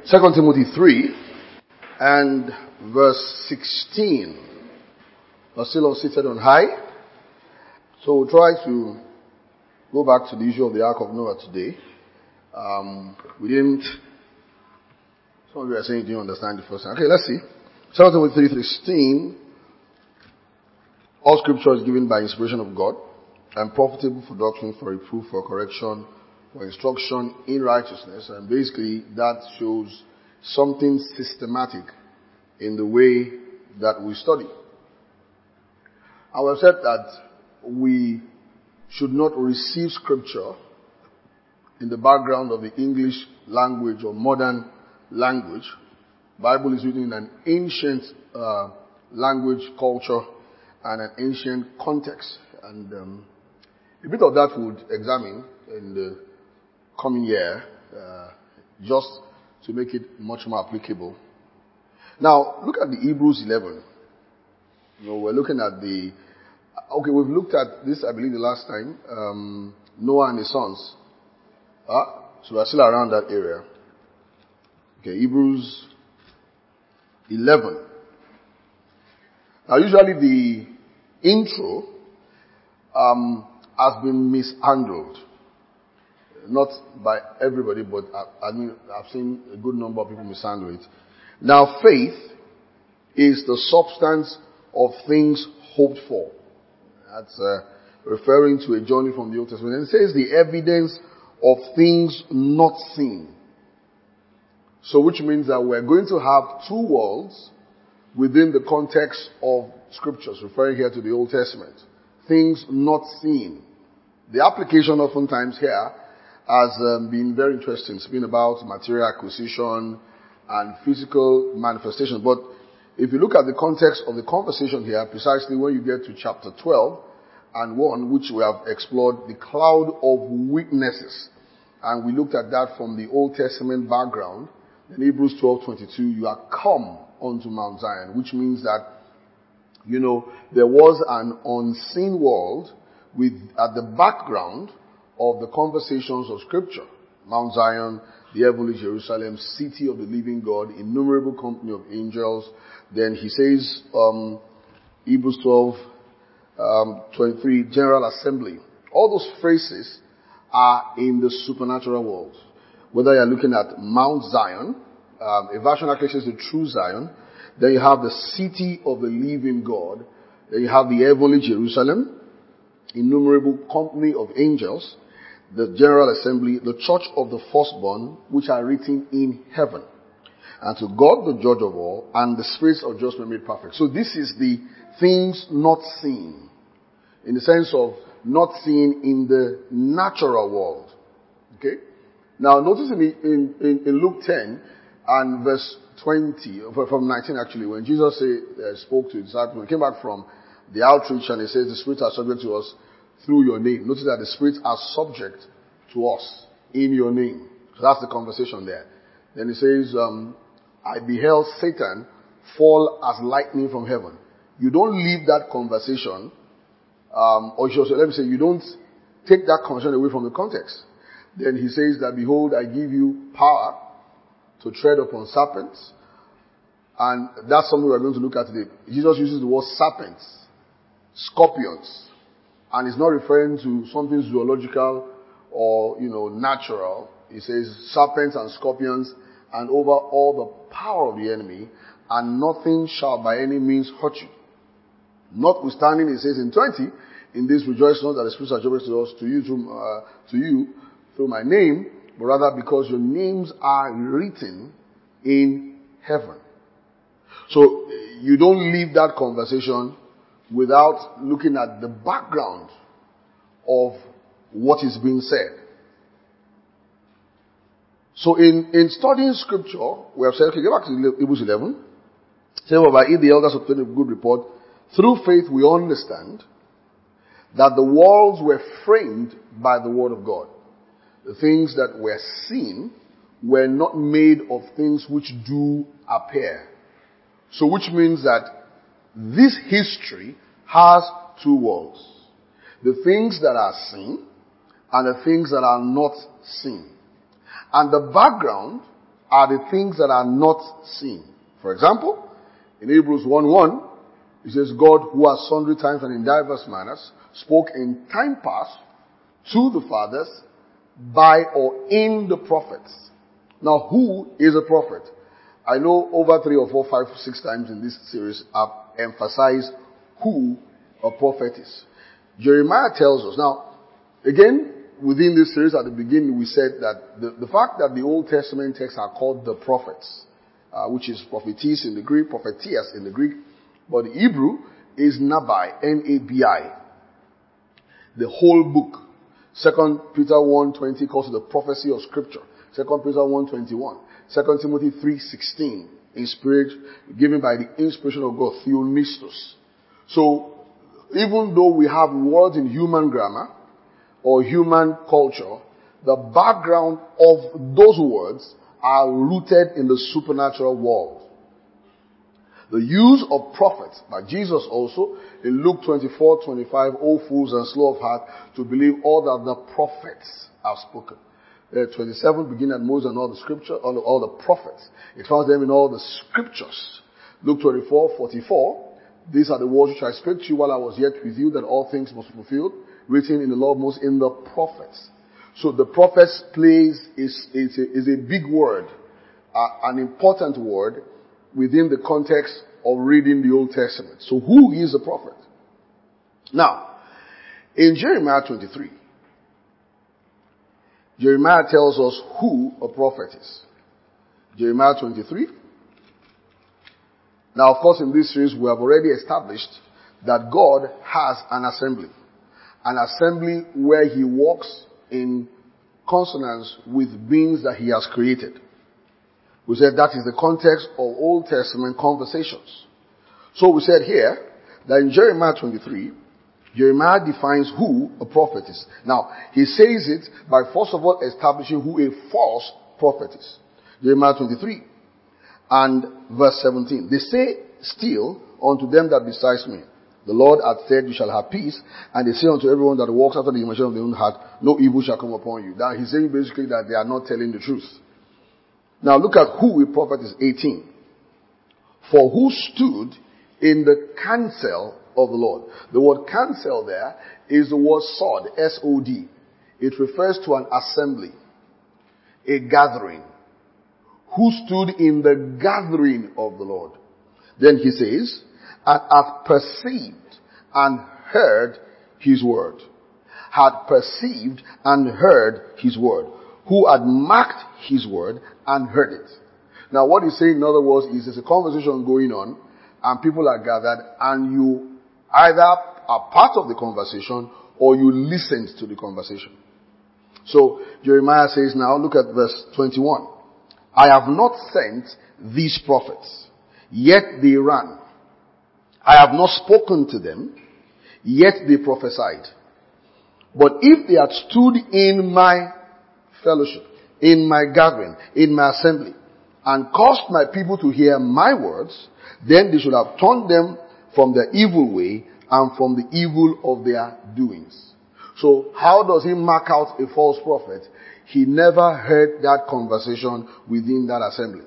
2 Timothy 3 and verse 16. We're still seated on high. So we'll try to go back to the issue of the Ark of Noah today. Some of you are saying you didn't understand the first time. Okay, let's see. 2 Timothy 3:16. All scripture is given by inspiration of God and profitable for doctrine, for reproof, for correction, for instruction in righteousness. And basically that shows something systematic in the way that we study. I have said that we should not receive scripture in the background of the English language or modern language. Bible is written in an ancient language, culture, and an ancient context. And a bit of that we'll examine in the coming year, just to make it much more applicable. Now, look at the Hebrews 11. We're looking at we've looked at this, I believe, the last time, Noah and his sons. So we're still around that area. Okay, Hebrews 11. Now, usually the intro has been mishandled. Not by everybody, but I've seen a good number of people mishandle it. Now, faith is the substance of things hoped for. That's referring to a journey from the Old Testament. And it says the evidence of things not seen. So which means that we're going to have two worlds within the context of scriptures, referring here to the Old Testament. Things not seen. The application oftentimes here has been very interesting. It's been about material acquisition and physical manifestation. But if you look at the context of the conversation here, precisely when you get to chapter 12 and 1, which we have explored, the cloud of witnesses. And we looked at that from the Old Testament background. In Hebrews 12:22, you are come unto Mount Zion, which means that, there was an unseen world at the background of the conversations of scripture. Mount Zion, the heavenly Jerusalem, city of the living God, innumerable company of angels. Then he says, Hebrews 12:23, general assembly. All those phrases are in the supernatural world. Whether you're looking at Mount Zion, a version actually says the true Zion. Then you have the city of the living God. Then you have the heavenly Jerusalem, innumerable company of angels, the general assembly, the church of the firstborn, which are written in heaven. And to God, the judge of all, and the spirits of just men made perfect. So this is the things not seen, in the sense of not seen in the natural world. Okay? Now notice in Luke 10 and verse 20, from 19 actually, when Jesus spoke to his disciples, when he came back from the outreach and he says the spirits are subject to us through your name. Notice that the spirits are subject to us in your name. So that's the conversation there. Then he says, I beheld Satan fall as lightning from heaven. You don't leave that conversation, you don't take that conversation away from the context. Then he says that, behold, I give you power to tread upon serpents. And that's something we're going to look at today. Jesus uses the word serpents, scorpions. And he's not referring to something zoological or, natural. He says serpents and scorpions and over all the power of the enemy, and nothing shall by any means hurt you. Notwithstanding, he says in 20, in this rejoice not that the spirits are subject to us, to you through my name, but rather because your names are written in heaven. So you don't leave that conversation without looking at the background of what is being said. So in studying scripture, we have said, okay, go back to Hebrews 11. Say, well, by it the elders obtained a good report. Through faith we understand that the worlds were framed by the word of God. The things that were seen were not made of things which do appear. So which means that this history has two worlds. The things that are seen and the things that are not seen. And the background are the things that are not seen. For example, in Hebrews 1:1, it says, God, who has sundry times and in diverse manners spoke in time past to the fathers by or in the prophets. Now, who is a prophet? I know over 3 or 4, 5, 6 times in this series I've emphasized who a prophet is. Jeremiah tells us. Now, again, within this series at the beginning we said that the fact that the Old Testament texts are called the prophets, which is prophetess in the Greek, prophetess in the Greek, but the Hebrew is Nabai, N-A-B-I. The whole book. 2 Peter 1:20 calls it the prophecy of Scripture. 2 Peter 1:21. 2 Timothy 3:16. Inspired, given by the inspiration of God, Theonistos. So, even though we have words in human grammar or human culture, the background of those words are rooted in the supernatural world. The use of prophets by Jesus also in Luke 24:25, O fools and slow of heart to believe all that the prophets have spoken. 27 begin at Moses and all the scripture, all the prophets. It found them in all the scriptures. Luke 24:44, these are the words which I spoke to you while I was yet with you, that all things must be fulfilled, written in the law of Moses, in the prophets. So the prophets is a big word, an important word within the context of reading the Old Testament. So who is a prophet? Now, in Jeremiah 23, Jeremiah tells us who a prophet is. Jeremiah 23. Now, of course, in this series, we have already established that God has an assembly. An assembly where he walks in consonance with beings that he has created. We said that is the context of Old Testament conversations. So we said here that in Jeremiah 23, Jeremiah defines who a prophet is. Now, he says it by first of all establishing who a false prophet is. Jeremiah 23 and verse 17. They say still unto them that besides me, the Lord hath said, you shall have peace. And they say unto everyone that walks after the imagination of their own heart, no evil shall come upon you. Now, he's saying basically that they are not telling the truth. Now, look at who a prophet is, 18. For who stood in the counsel of the Lord. The word counsel there is the word sod, S-O-D. It refers to an assembly, a gathering. Who stood in the gathering of the Lord. Then he says, and hath perceived and heard his word. Had perceived and heard his word. Who had marked his word and heard it. Now what he's saying in other words is there's a conversation going on and people are gathered and you either are part of the conversation or you listened to the conversation. So Jeremiah says now, look at verse 21. I have not sent these prophets, yet they ran. I have not spoken to them, yet they prophesied. But if they had stood in my fellowship, in my gathering, in my assembly, and caused my people to hear my words, then they should have turned them from their evil way and from the evil of their doings. So how does he mark out a false prophet? He never heard that conversation within that assembly.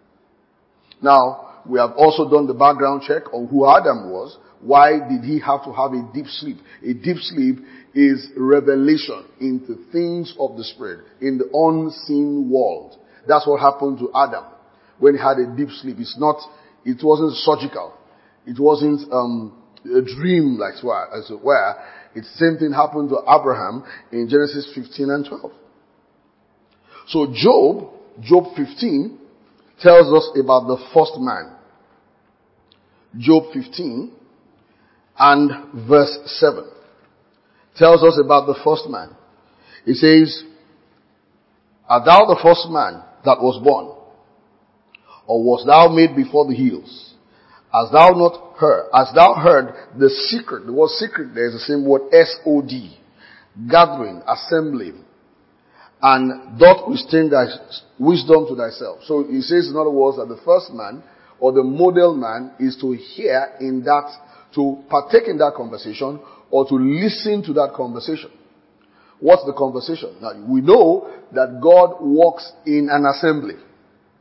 Now, we have also done the background check on who Adam was. Why did he have to have a deep sleep? A deep sleep is revelation into things of the Spirit, in the unseen world. That's what happened to Adam when he had a deep sleep. It wasn't surgical. It wasn't a dream like as it were. It's the same thing happened to Abraham in Genesis 15 and 12. So Job 15 tells us about the first man. Job 15 and verse 7 tells us about the first man. It says, art thou the first man that was born? Or was thou made before the hills? Hast thou heard the secret? The word secret there is the same word S-O-D. Gathering, assembling. And doth restrain thy wisdom to thyself. So he says in other words that the first man or the model man is to hear in that, to partake in that conversation or to listen to that conversation. What's the conversation? Now we know that God walks in an assembly.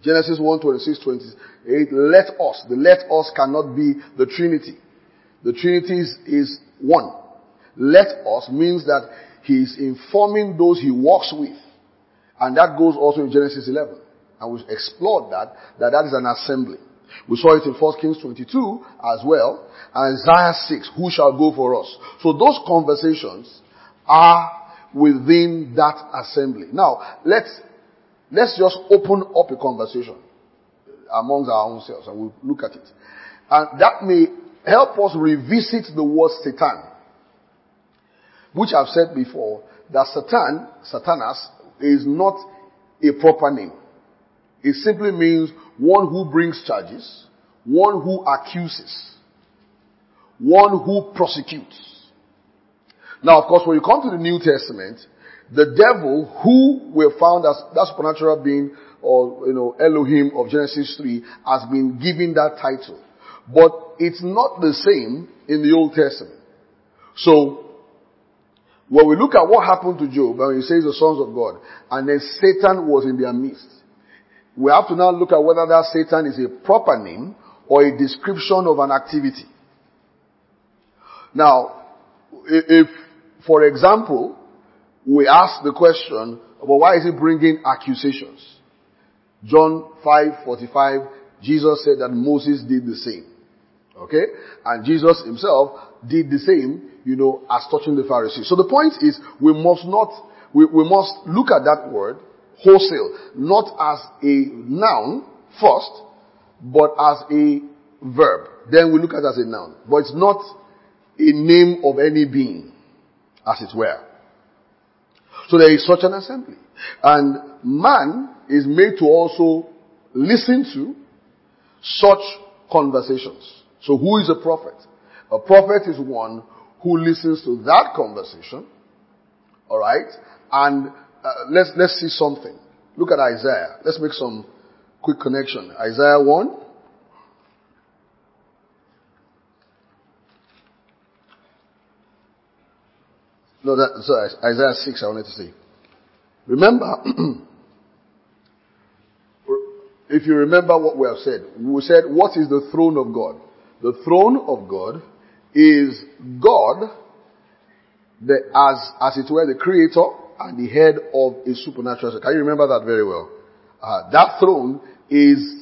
Genesis 1, 26, 28, let us. The let us cannot be the Trinity. The Trinity is one. Let us means that he is informing those he works with. And that goes also in Genesis 11. And we've explored that is an assembly. We saw it in 1 Kings 22 as well. And Isaiah 6, who shall go for us? So those conversations are within that assembly. Now, let's just open up a conversation amongst our own selves and we'll look at it. And that may help us revisit the word Satan, which I've said before, that Satanas, is not a proper name. It simply means one who brings charges, one who accuses, one who prosecutes. Now, of course, when you come to the New Testament, the devil, who we found as that supernatural being, or Elohim of Genesis 3, has been given that title. But it's not the same in the Old Testament. So, when we look at what happened to Job, and he says the sons of God, and then Satan was in their midst, we have to now look at whether that Satan is a proper name or a description of an activity. Now, if, for example, we ask the question, well, why is he bringing accusations? John 5:45, Jesus said that Moses did the same. Okay? And Jesus himself did the same, as touching the Pharisees. So the point is, we must look at that word wholesale, not as a noun first, but as a verb. Then we look at it as a noun. But it's not a name of any being, as it were. So there is such an assembly. And man is made to also listen to such conversations. So who is a prophet? A prophet is one who listens to that conversation. Alright? And let's see something. Look at Isaiah. Let's make some quick connection. Isaiah 1. No, sorry, Isaiah 6 I wanted to say. Remember, if you remember what we have said, we said, what is the throne of God? The throne of God is God, as it were, the creator and the head of a supernatural. Can you remember that very well? That throne is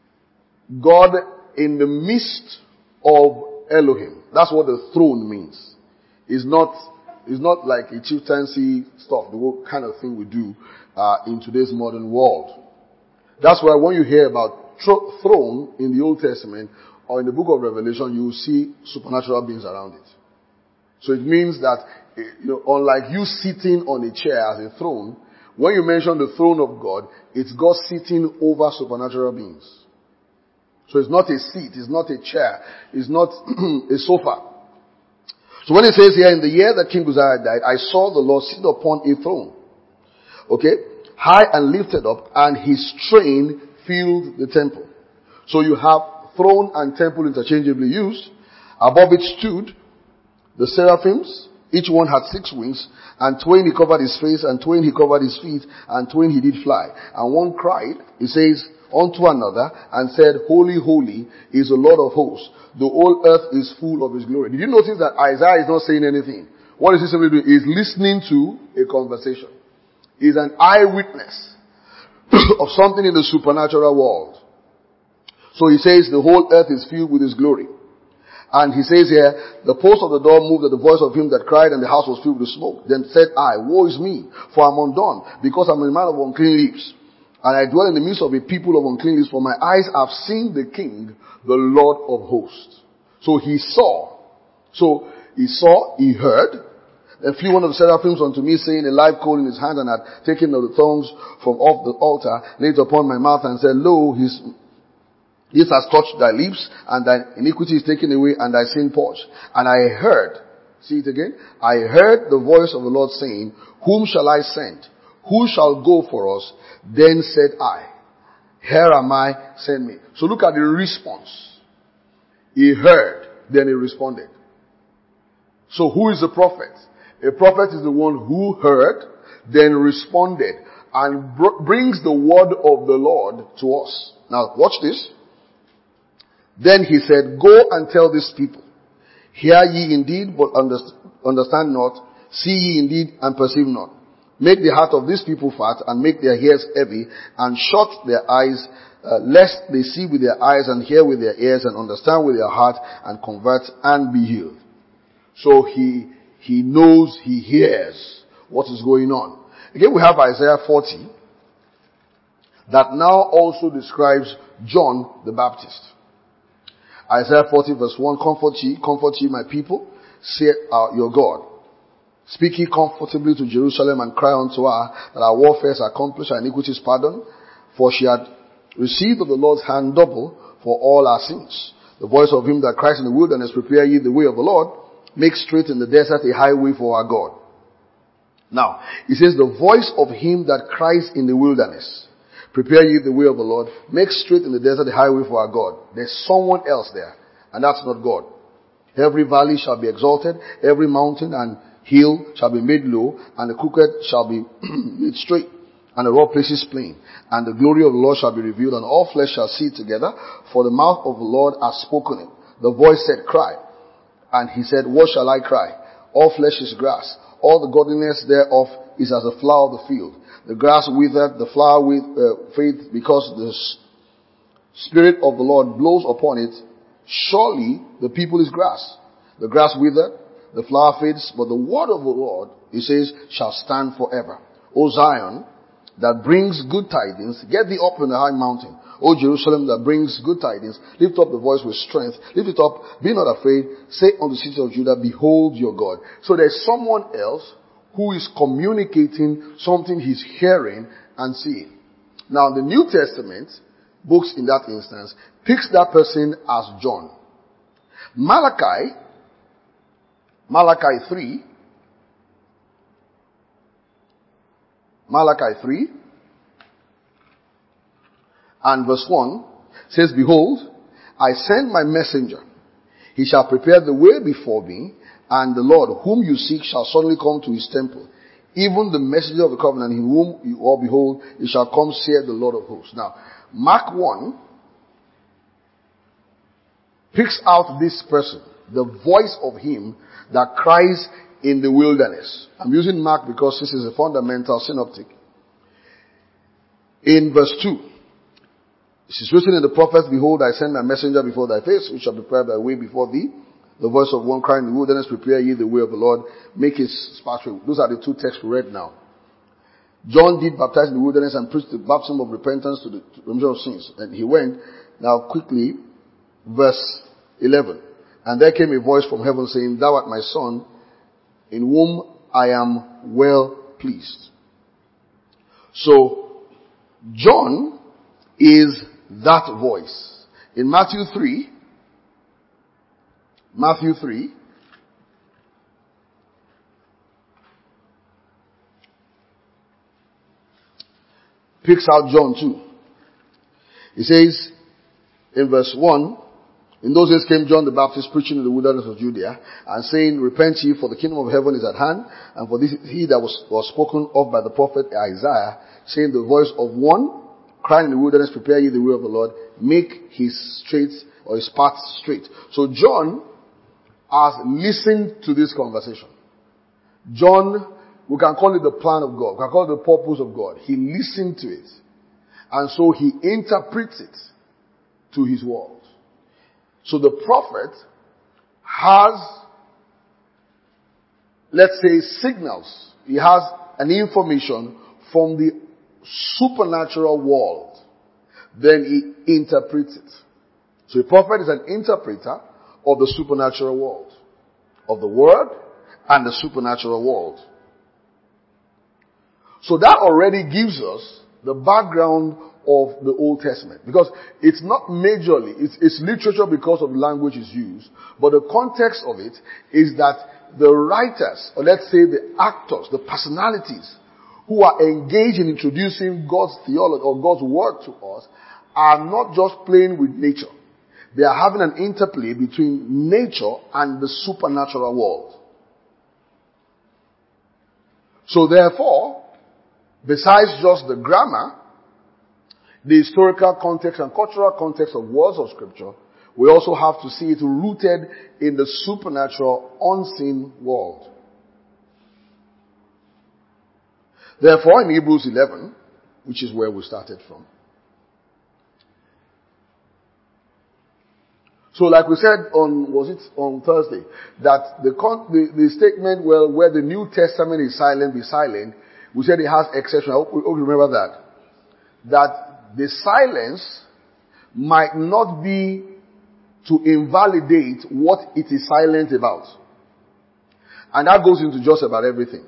God in the midst of Elohim. That's what the throne means. It's not like a chieftaincy stuff, the kind of thing we do in today's modern world. That's why when you hear about throne in the Old Testament or in the book of Revelation, you will see supernatural beings around it. So it means that, unlike you sitting on a chair as a throne, when you mention the throne of God, it's God sitting over supernatural beings. So it's not a seat, it's not a chair, it's not a sofa. So when it says here, in the year that King Uzziah died, I saw the Lord sit upon a throne. Okay? High and lifted up, and his train filled the temple. So you have throne and temple interchangeably used. Above it stood the seraphims. Each one had 6 wings, and 2 he covered his face, and 2 he covered his feet, and 2 he did fly. And one cried, it says, unto another, and said, Holy, holy is the Lord of hosts. The whole earth is full of his glory. Did you notice that Isaiah is not saying anything? What is he simply doing? He's listening to a conversation. He's an eyewitness of something in the supernatural world. So he says the whole earth is filled with his glory. And he says here, the post of the door moved at the voice of him that cried, and the house was filled with smoke. Then said I, woe is me, for I'm undone, because I'm a man of unclean lips. And I dwell in the midst of a people of unclean lips, for my eyes have seen the King, the Lord of hosts. So he saw. He heard. Then flew one of the seraphims unto me, saying, a live coal in his hand, and had taken of the thongs from off the altar, laid upon my mouth, and said, Lo, this has touched thy lips, and thy iniquity is taken away, and thy sin purged. And I heard, see it again, I heard the voice of the Lord saying, whom shall I send? Who shall go for us? Then said I, here am I, send me. So look at the response. He heard, then he responded. So who is the prophet? A prophet is the one who heard, then responded. and brings the word of the Lord to us. Now watch this. Then he said, go and tell these people, hear ye indeed, but understand not, see ye indeed, and perceive not. Make the heart of these people fat, and make their ears heavy, and shut their eyes, lest they see with their eyes, and hear with their ears, and understand with their heart, and convert, and be healed. So he knows, he hears what is going on. Again, we have Isaiah 40, that now also describes John the Baptist. Isaiah 40 verse 1, comfort ye my people, saith your God. Speak ye comfortably to Jerusalem, and cry unto her that our warfare is accomplished, our iniquities pardoned, for she had received of the Lord's hand double for all our sins. The voice of him that cries in the wilderness, prepare ye the way of the Lord, make straight in the desert a highway for our God. Now, it says the voice of him that cries in the wilderness, prepare ye the way of the Lord, make straight in the desert a highway for our God. There's someone else there, and that's not God. Every valley shall be exalted, every mountain and hill shall be made low, and the crooked shall be made straight, and the rough places plain. And the glory of the Lord shall be revealed, and all flesh shall see it together, for the mouth of the Lord hath spoken it. The voice said, cry. And he said, what shall I cry? All flesh is grass. All the godliness thereof is as a flower of the field. The grass withered, the flower fadeth, because the Spirit of the Lord blows upon it. Surely the people is grass. The grass withered, the flower fades, but the word of the Lord, he says, shall stand forever. O Zion, that brings good tidings, get thee up in the high mountain. O Jerusalem, that brings good tidings, lift up the voice with strength. Lift it up, be not afraid. Say unto the city of Judah, behold your God. So there's someone else who is communicating something he's hearing and seeing. Now, the New Testament books in that instance picks that person as John. Malachi 3 and verse 1 says, behold, I send my messenger. He shall prepare the way before me, and the Lord whom you seek shall suddenly come to his temple. Even the messenger of the covenant, in whom you all behold, he shall come, saith the Lord of hosts. Now, Mark 1 picks out this person, the voice of him that cries in the wilderness. I'm using Mark because this is a fundamental synoptic. In verse 2, it is written in the prophets, behold, I send my messenger before thy face, which shall prepare thy way before thee. The voice of one crying in the wilderness, prepare ye the way of the Lord, make his path straight. Those are the two texts we read now. John did baptize in the wilderness and preached the baptism of repentance to the remission of sins. And he went. Now quickly, verse 11. And there came a voice from heaven saying, thou art my son, in whom I am well pleased. So, John is that voice. In Matthew 3, picks out John too. He says in verse 1, in those days came John the Baptist preaching in the wilderness of Judea and saying, repent ye, for the kingdom of heaven is at hand. And for this he that was spoken of by the prophet Isaiah, saying, the voice of one crying in the wilderness, prepare ye the way of the Lord, make his streets or his paths straight. So John has listened to this conversation. John, we can call it the plan of God. We can call it the purpose of God. He listened to it. And so he interprets it to his world. So the prophet has, let's say, signals. He has an information from the supernatural world. Then he interprets it. So a prophet is an interpreter of the supernatural world, of the word and the supernatural world. So that already gives us the background of the Old Testament, because it's not majorly, it's literature because of the language is used, but the context of it is that the writers, or let's say the actors, the personalities who are engaged in introducing God's theology or God's word to us are not just playing with nature. They are having an interplay between nature and the supernatural world. So therefore, Besides just the grammar, the historical context and cultural context of words of Scripture, we also have to see it rooted in the supernatural, unseen world. Therefore, in Hebrews 11, which is where we started from. So like we said on Thursday, that the statement, well, where the New Testament is silent, be silent, we said it has exception. I hope you remember that. That the silence might not be to invalidate what it is silent about. And that goes into just about everything.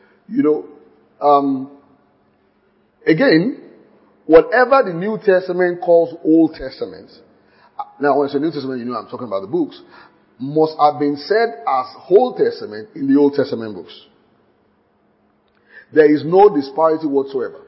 Again, whatever the New Testament calls Old Testament, now when I say New Testament, I'm talking about the books, must have been said as Old Testament in the Old Testament books. There is no disparity whatsoever.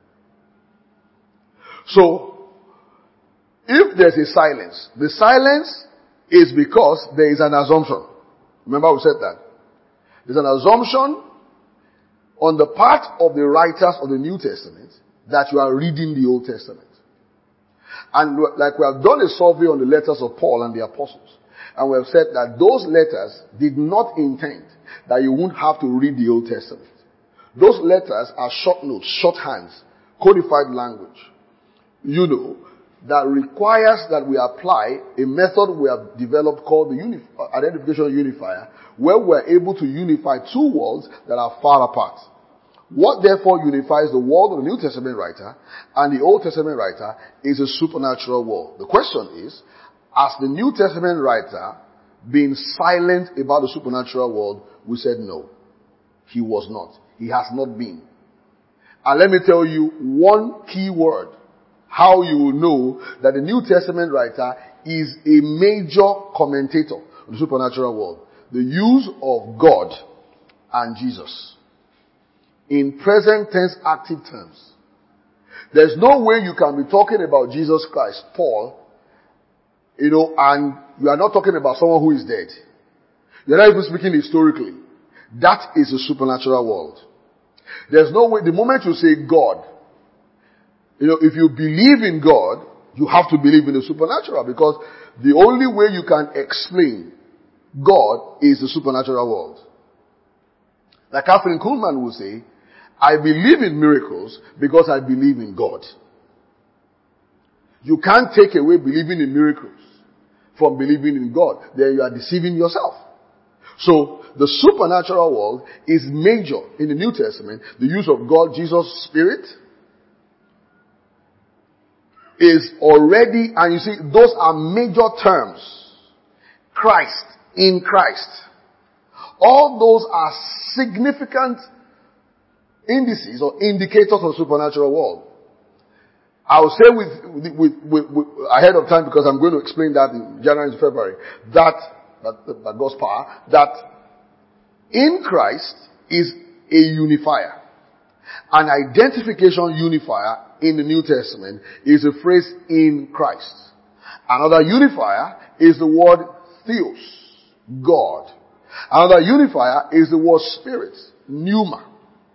So, if there's a silence, the silence is because there is an assumption. Remember we said that. There's an assumption on the part of the writers of the New Testament that you are reading the Old Testament. And like we have done a survey on the letters of Paul and the apostles, and we have said that those letters did not intend that you won't have to read the Old Testament. Those letters are short notes, shorthands, codified language, that requires that we apply a method we have developed called the identification unifier, where we're able to unify two worlds that are far apart. What therefore unifies the world of the New Testament writer and the Old Testament writer is a supernatural world. The question is, has the New Testament writer been silent about the supernatural world? We said no. He was not. He has not been. And let me tell you one key word, how you will know that the New Testament writer is a major commentator on the supernatural world. The use of God and Jesus. In present tense active terms. There's no way you can be talking about Jesus Christ, Paul, and you are not talking about someone who is dead. You're not even speaking historically. That is a supernatural world. There's no way, the moment you say God, if you believe in God, you have to believe in the supernatural, because the only way you can explain God is the supernatural world. Like Catherine Kuhlman will say, I believe in miracles because I believe in God. You can't take away believing in miracles from believing in God. Then you are deceiving yourself. So, the supernatural world is major in the New Testament. The use of God, Jesus' Spirit is already, and you see, those are major terms. Christ, in Christ. All those are significant indices or indicators of the supernatural world. I will say with ahead of time, because I'm going to explain that in January and February, that God's power, that in Christ is a unifier. An identification unifier in the New Testament is the phrase in Christ. Another unifier is the word theos, God. Another unifier is the word spirit, pneuma.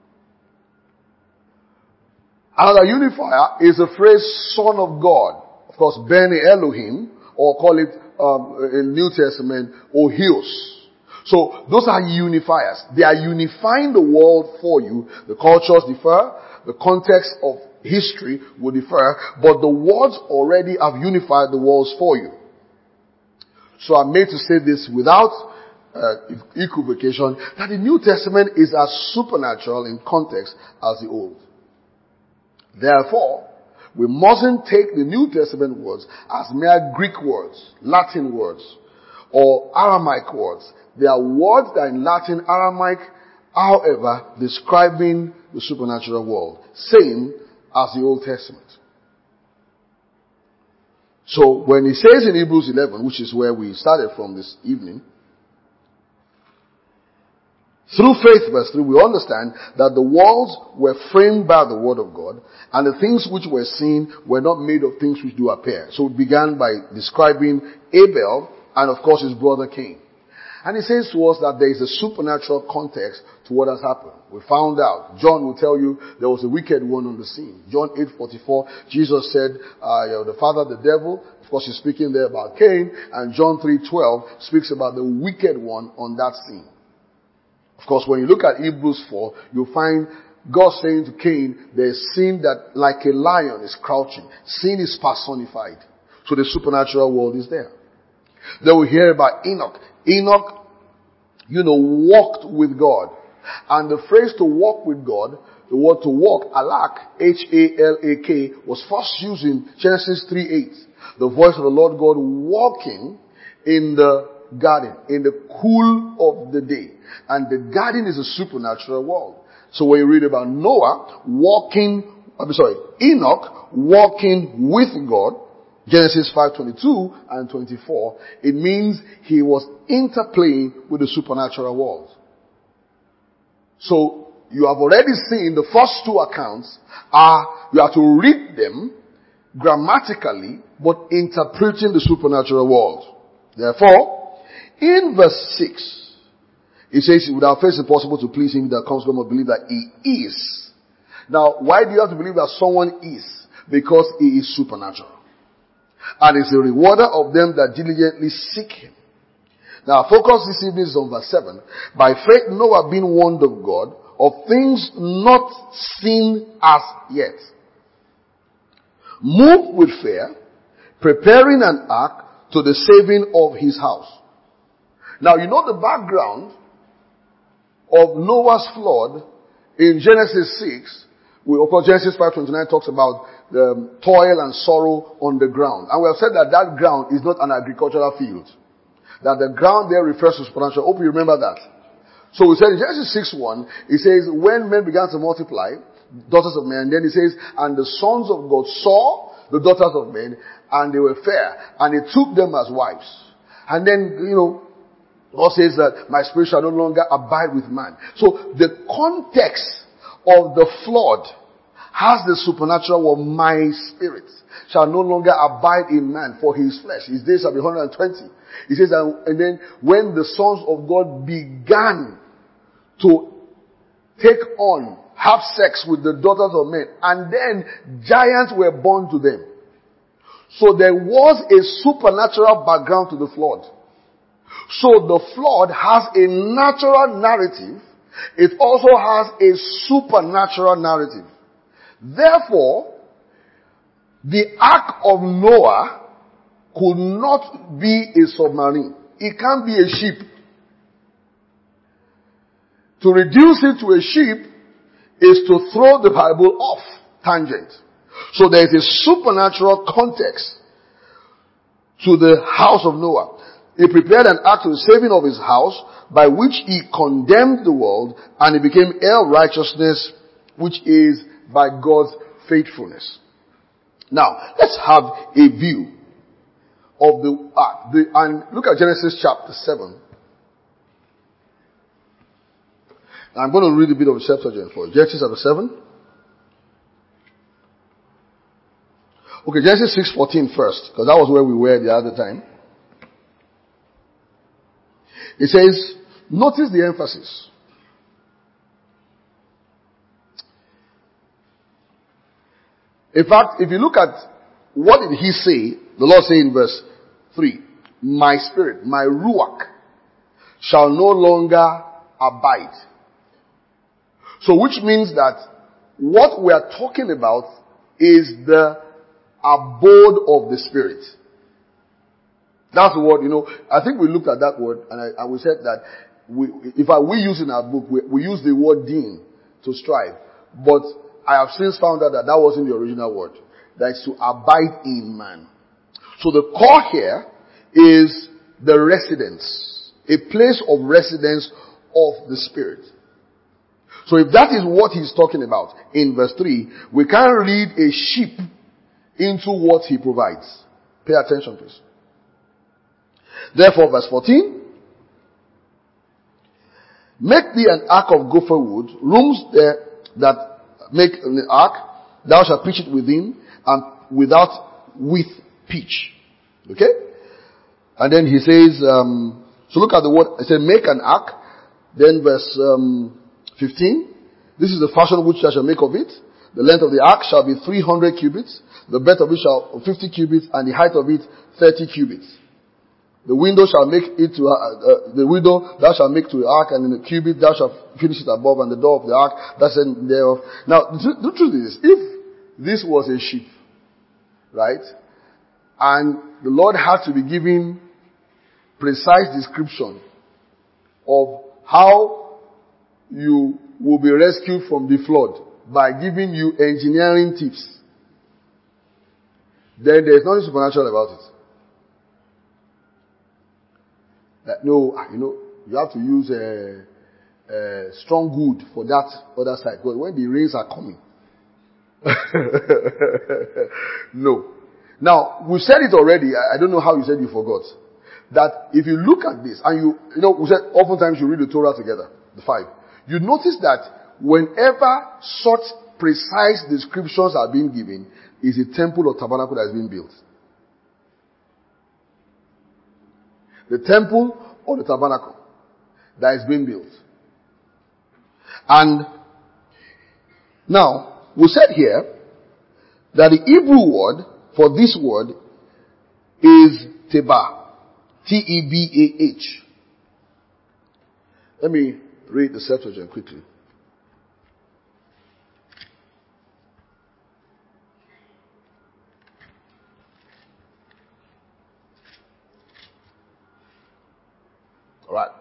Another unifier is the phrase Son of God. Of course, Bene Elohim, or call it in New Testament, Ohios. So those are unifiers. They are unifying the world for you. The cultures differ. The context of history will differ. But the words already have unified the worlds for you. So I'm made to say this without equivocation, that the New Testament is as supernatural in context as the Old. Therefore, we mustn't take the New Testament words as mere Greek words, Latin words, or Aramaic words. They are words that are in Latin, Aramaic, however, describing the supernatural world. Same as the Old Testament. So, when he says in Hebrews 11, which is where we started from this evening, through faith, verse 3, we understand that the worlds were framed by the word of God, and the things which were seen were not made of things which do appear. So it began by describing Abel and of course his brother Cain. And he says to us that there is a supernatural context to what has happened. We found out. John will tell you there was a wicked one on the scene. John 8:44, Jesus said, the father, the devil. Of course, he's speaking there about Cain. And John 3:12 speaks about the wicked one on that scene. Of course, when you look at Hebrews 4, you'll find God saying to Cain, there's sin that like a lion is crouching. Sin is personified. So the supernatural world is there. Then we hear about Enoch. Enoch, walked with God. And the phrase to walk with God, the word to walk, halak, H-A-L-A-K, was first used in Genesis 3:8. The voice of the Lord God walking in the garden, in the cool of the day. And the garden is a supernatural world. So when you read about Enoch walking with God, Genesis 5:22 and 24, it means he was interplaying with the supernatural world. So you have already seen the first two accounts you have to read them grammatically, but interpreting the supernatural world. Therefore, in verse 6, it says, without faith it's impossible to please him that comes to God must believe that he is. Now, why do you have to believe that someone is? Because he is supernatural. And is a rewarder of them that diligently seek him. Now, focus this evening is on verse 7. By faith, Noah being warned of God of things not seen as yet, moved with fear, preparing an ark to the saving of his house. Now, you know the background of Noah's flood in Genesis 6. Of course, Genesis 5:29 talks about the toil and sorrow on the ground. And we have said that that ground is not an agricultural field. That the ground there refers to supernatural. Hope you remember that. So we said in Genesis 6:1, it says, when men began to multiply, daughters of men, then it says, and the sons of God saw the daughters of men, and they were fair, and they took them as wives. And then, God says that my spirit shall no longer abide with man. So the context of the flood has the supernatural word, my spirit shall no longer abide in man for his flesh. His days shall be 120. He says, and then when the sons of God began to have sex with the daughters of men, and then giants were born to them. So there was a supernatural background to the flood. So the flood has a natural narrative. It also has a supernatural narrative. Therefore, the ark of Noah could not be a submarine. It can't be a ship. To reduce it to a ship is to throw the Bible off tangent. So there is a supernatural context to the house of Noah. He prepared an ark to the saving of his house, by which he condemned the world, and he became heir of righteousness, which is by God's faithfulness. Now, let's have a view of the ark. And look at Genesis chapter 7. I'm going to read a bit of the Septuagint for you. Genesis chapter 7. Okay, Genesis 6:14 first, because that was where we were the other time. It says, notice the emphasis. In fact, if you look at what did he say, the Lord said in verse 3, my spirit, my ruach, shall no longer abide. So which means that what we are talking about is the abode of the Spirit. That's the word, I think we looked at that word and we said that we use in our book, we use the word din to strive. But I have since found out that wasn't the original word. That is to abide in man. So the core here is the residence. A place of residence of the Spirit. So if that is what he's talking about in verse 3, we can't read a sheep into what he provides. Pay attention, please. Therefore, verse 14, make thee an ark of gopher wood, rooms there that make an ark, thou shalt pitch it within, and without with pitch. Okay? And then he says, So look at the word. It said, make an ark. Then verse 15. This is the fashion which I shall make of it. The length of the ark shall be 300 cubits. The breadth of it shall 50 cubits, and the height of it 30 cubits. The window shall make it to the window thou shalt make to the ark, and in the cubit thou shalt finish it above, and the door of the ark that's in thereof. Now the truth is, if this was a ship, right, and the Lord had to be giving precise description of how you will be rescued from the flood by giving you engineering tips, then there's nothing supernatural about it. That no, you have to use strong wood for that other side, because when the rains are coming. No. Now, we said it already. I don't know how you said you forgot. That if you look at this, and we said oftentimes you read the Torah together, the 5. You notice that whenever such precise descriptions are being given, is a temple or tabernacle that is being built. The temple or the tabernacle that is being built. And now, we said here that the Hebrew word for this word is Tebah. T-E-B-A-H. Let me read the Septuagint quickly. All right.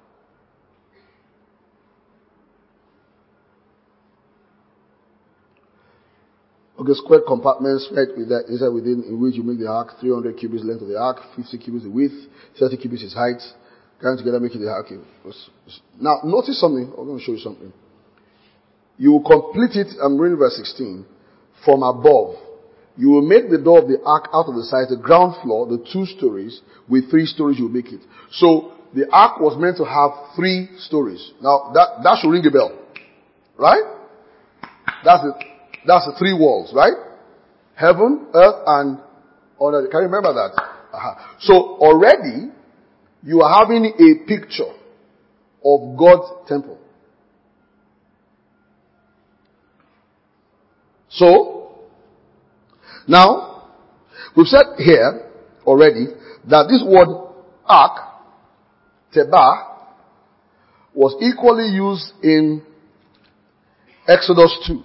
Okay, square compartments, right, with that inside within in which you make the ark, 300 cubits length of the ark, 50 cubits the width, 30 cubits its height, going together making the ark. Now, notice something. I'm going to show you something. You will complete it. I'm reading verse 16. From above, you will make the door of the ark out of the sides, the ground floor, the 2 stories, with 3 stories you will make it. So, the ark was meant to have 3 stories. Now, that should ring a bell. Right? That's the 3 walls, right? Heaven, earth, and on earth. Can you remember that? So, already, you are having a picture of God's temple. So, now, we've said here already that this word ark, Tebah, was equally used in Exodus 2.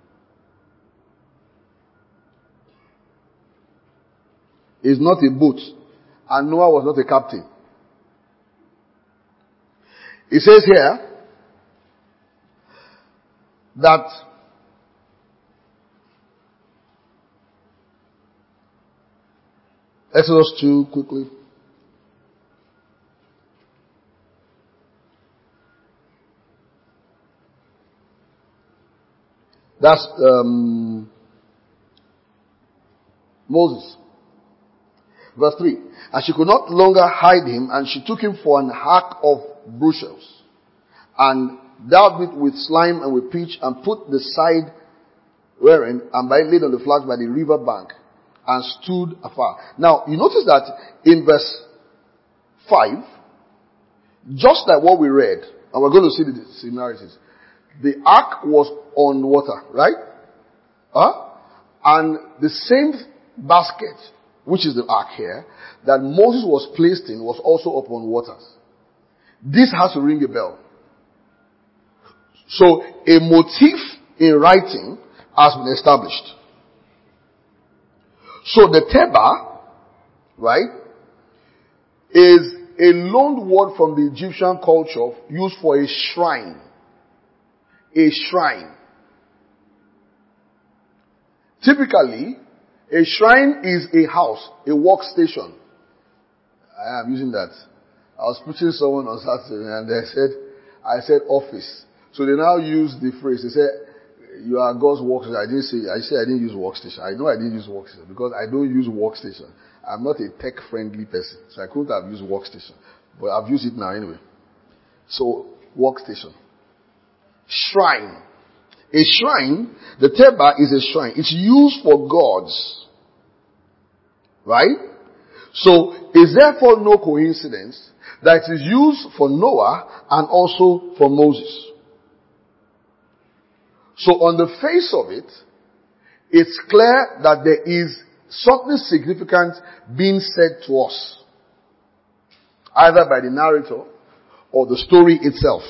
It's not a boat, and Noah was not a captain. It says here that Exodus 2, quickly. That's Moses. Verse 3. And she could not longer hide him, and she took him for an ark of bushels, and daubed it with slime and with pitch, and put the side wherein, and by it laid on the flags by the river bank, and stood afar. Now, you notice that in verse 5, just like what we read, and we're going to see the similarities, the ark was on water, right? And the same basket, which is the ark here, that Moses was placed in, was also upon waters. This has to ring a bell. So, a motif in writing has been established. So, the Tebah, right, is a loaned word from the Egyptian culture used for a shrine. A shrine. Typically, a shrine is a house, a workstation. I am using that. I was preaching someone on Saturday and I said office. So they now use the phrase. They say, you are God's workstation. I didn't use workstation. I know I didn't use workstation because I don't use workstation. I'm not a tech-friendly person. So I couldn't have used workstation. But I've used it now anyway. So, workstation. Shrine. A shrine, the Tebah is a shrine. It's used for gods. Right? So, it's therefore no coincidence that it is used for Noah and also for Moses. So on the face of it, it's clear that there is something significant being said to us, either by the narrator or the story itself.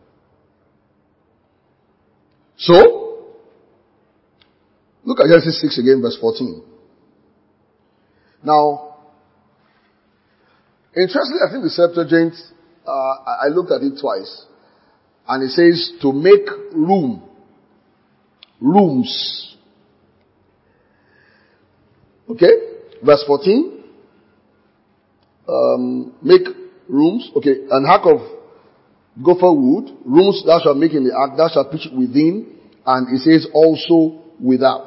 So, look at Genesis 6 again, verse 14. Now, interestingly, I think the Septuagint, I looked at it twice, and it says to make rooms. Okay? Verse 14. Make rooms. Okay. And hack of gopher wood. Rooms thou shalt make in the ark. Thou shalt pitch it within. And it says also without.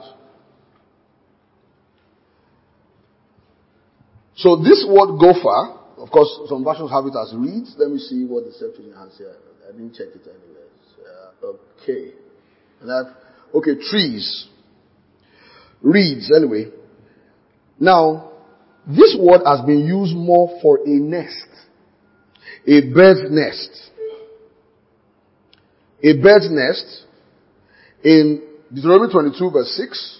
So this word gopher, of course, some versions have it as reeds. Let me see what the Septuagint has here. I didn't check it anyways. Okay. And trees. Reeds, anyway. Now, this word has been used more for a nest. A bird's nest. A bird's nest in Deuteronomy 22 verse 6.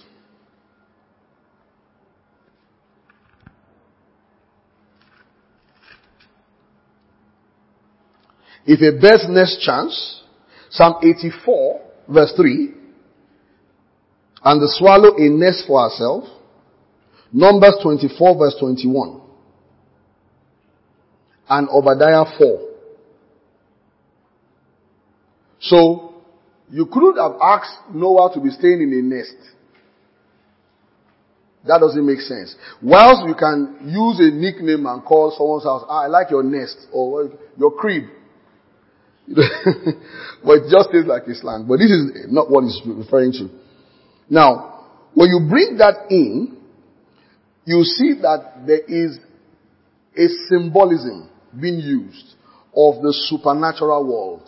If a bird's nest chance, Psalm 84 verse 3, and the swallow a nest for herself, Numbers 24 verse 21, and Obadiah 4. So, you couldn't have asked Noah to be staying in a nest. That doesn't make sense. Whilst you can use a nickname and call someone's house, I like your nest, or your crib. But it just feels like a slang. But this is not what it's referring to. Now, when you bring that in, you see that there is a symbolism being used of the supernatural world.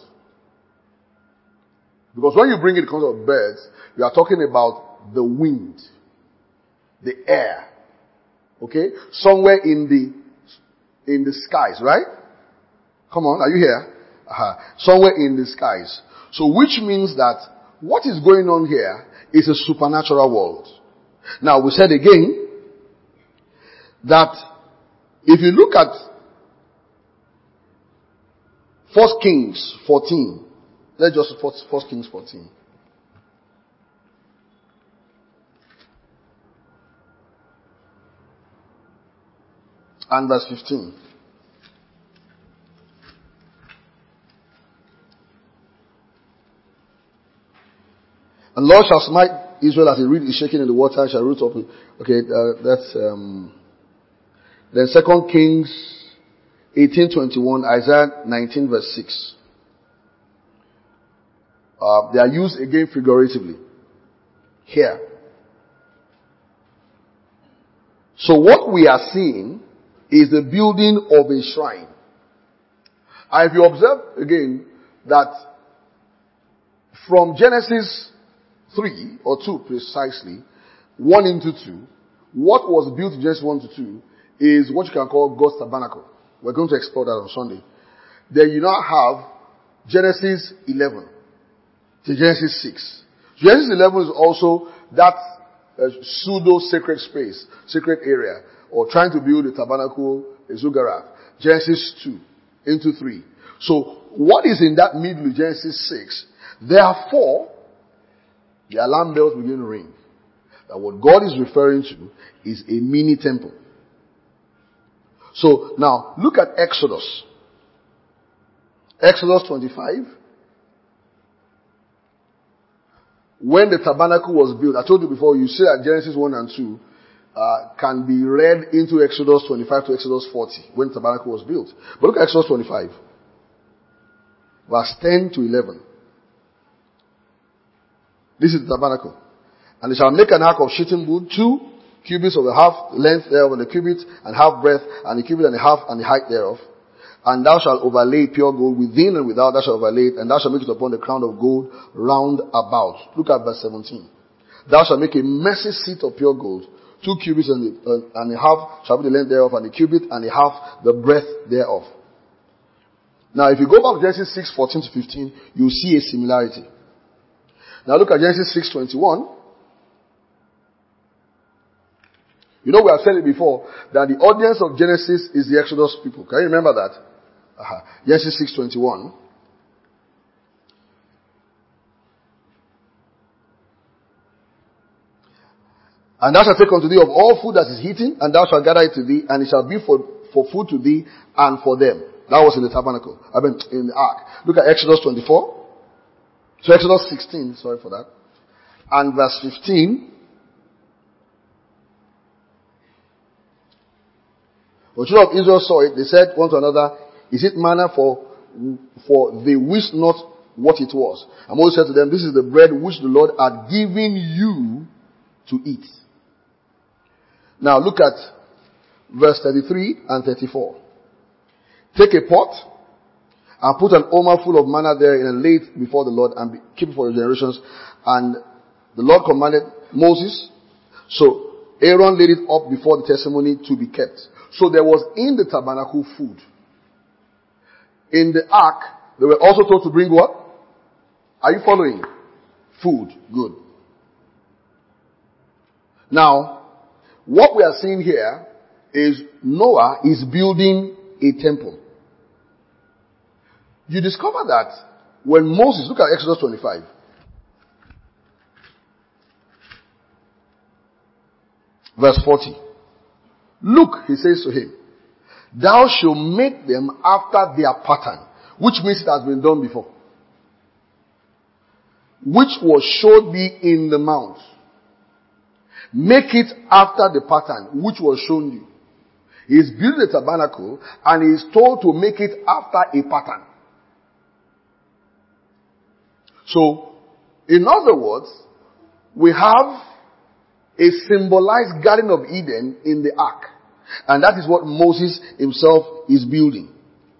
Because when you bring it in terms of birds, you are talking about the wind, the air, okay? Somewhere in the skies, right? Come on, are you here? Somewhere in the skies. So which means that what is going on here is a supernatural world. Now we said again that if you look at 1 Kings 14, let's just 1 Kings 14. And verse 15. And Lord shall smite Israel as a reed is shaken in the water, shall root up. Okay, that's then 2 Kings 18:21, Isaiah 19 verse 6. They are used again figuratively here. So what we are seeing is the building of a shrine. And if you observe again that from Genesis 3 or 2 precisely, 1 into 2, what was built in Genesis 1 to 2 is what you can call God's tabernacle. We're going to explore that on Sunday. Then you now have Genesis 11 to Genesis 6. Genesis 11 is also that pseudo-sacred space, sacred area, or trying to build a tabernacle, a zugarath. Genesis 2 into 3. So what is in that middle, Genesis 6? Therefore, the alarm bells begin to ring. That what God is referring to is a mini temple. So now look at Exodus. Exodus 25. When the tabernacle was built, I told you before, you see that Genesis 1 and 2 can be read into Exodus 25 to Exodus 40 when the tabernacle was built. But look at Exodus 25. Verse 10 to 11. This is the tabernacle. And they shall make an ark of shittim wood, 2 cubits of the half length thereof, and a cubit and half breadth, and a cubit and a half and the height thereof. And thou shalt overlay pure gold within and without, thou shalt overlay it, and thou shalt make it upon the crown of gold round about. Look at verse 17. Thou shalt make a mercy seat of pure gold. 2 cubits and a half shall be the length thereof, and a cubit and a half the breadth thereof. Now, if you go back to Genesis 6:14 to 15, you'll see a similarity. Now look at Genesis 6:21. You know, we have said it before, that the audience of Genesis is the Exodus people. Can you remember that? Genesis 6:21. And thou shalt take unto thee of all food that is eaten, and thou shalt gather it to thee, and it shall be for food to thee and for them. That was in the tabernacle. In the ark. Look at Exodus 24. So Exodus 16, sorry for that. And verse 15. When the children of Israel saw it, they said one to another, is it manna? For they wist not what it was. And Moses said to them, this is the bread which the Lord had given you to eat. Now look at verse 33 and 34. Take a pot and put an omer full of manna therein and lay it before the Lord and keep it for your generations. And the Lord commanded Moses. So Aaron laid it up before the testimony to be kept. So there was in the tabernacle food. In the ark, they were also told to bring what? Are you following? Food. Good. Now, what we are seeing here is Noah is building a temple. You discover that when Moses, look at Exodus 25. Verse 40. Look, he says to him, thou shalt make them after their pattern, which means it has been done before, which was showed thee in the mount. Make it after the pattern which was shown you. He is building a tabernacle and he is told to make it after a pattern. So, in other words, we have a symbolized Garden of Eden in the ark. And that is what Moses himself is building.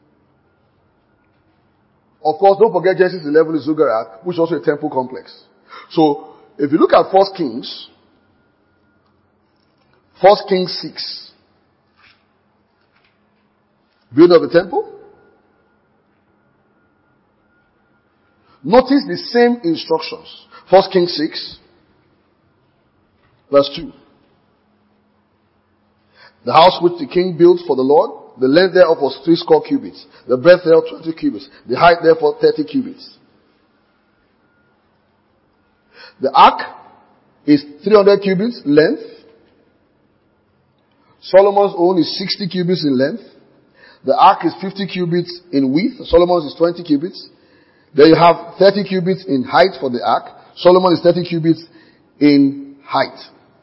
Of course, don't forget Genesis 11 is Zuggerat, which is also a temple complex. So, if you look at 1 Kings 6, build of the temple. Notice the same instructions. 1 Kings 6, verse 2. The house which the king built for the Lord, the length thereof was 60 cubits, the breadth thereof 20 cubits, the height therefore 30 cubits. The ark is 300 cubits length. Solomon's own is 60 cubits in length. The ark is 50 cubits in width. Solomon's is 20 cubits. Then you have 30 cubits in height for the ark. Solomon is 30 cubits in height.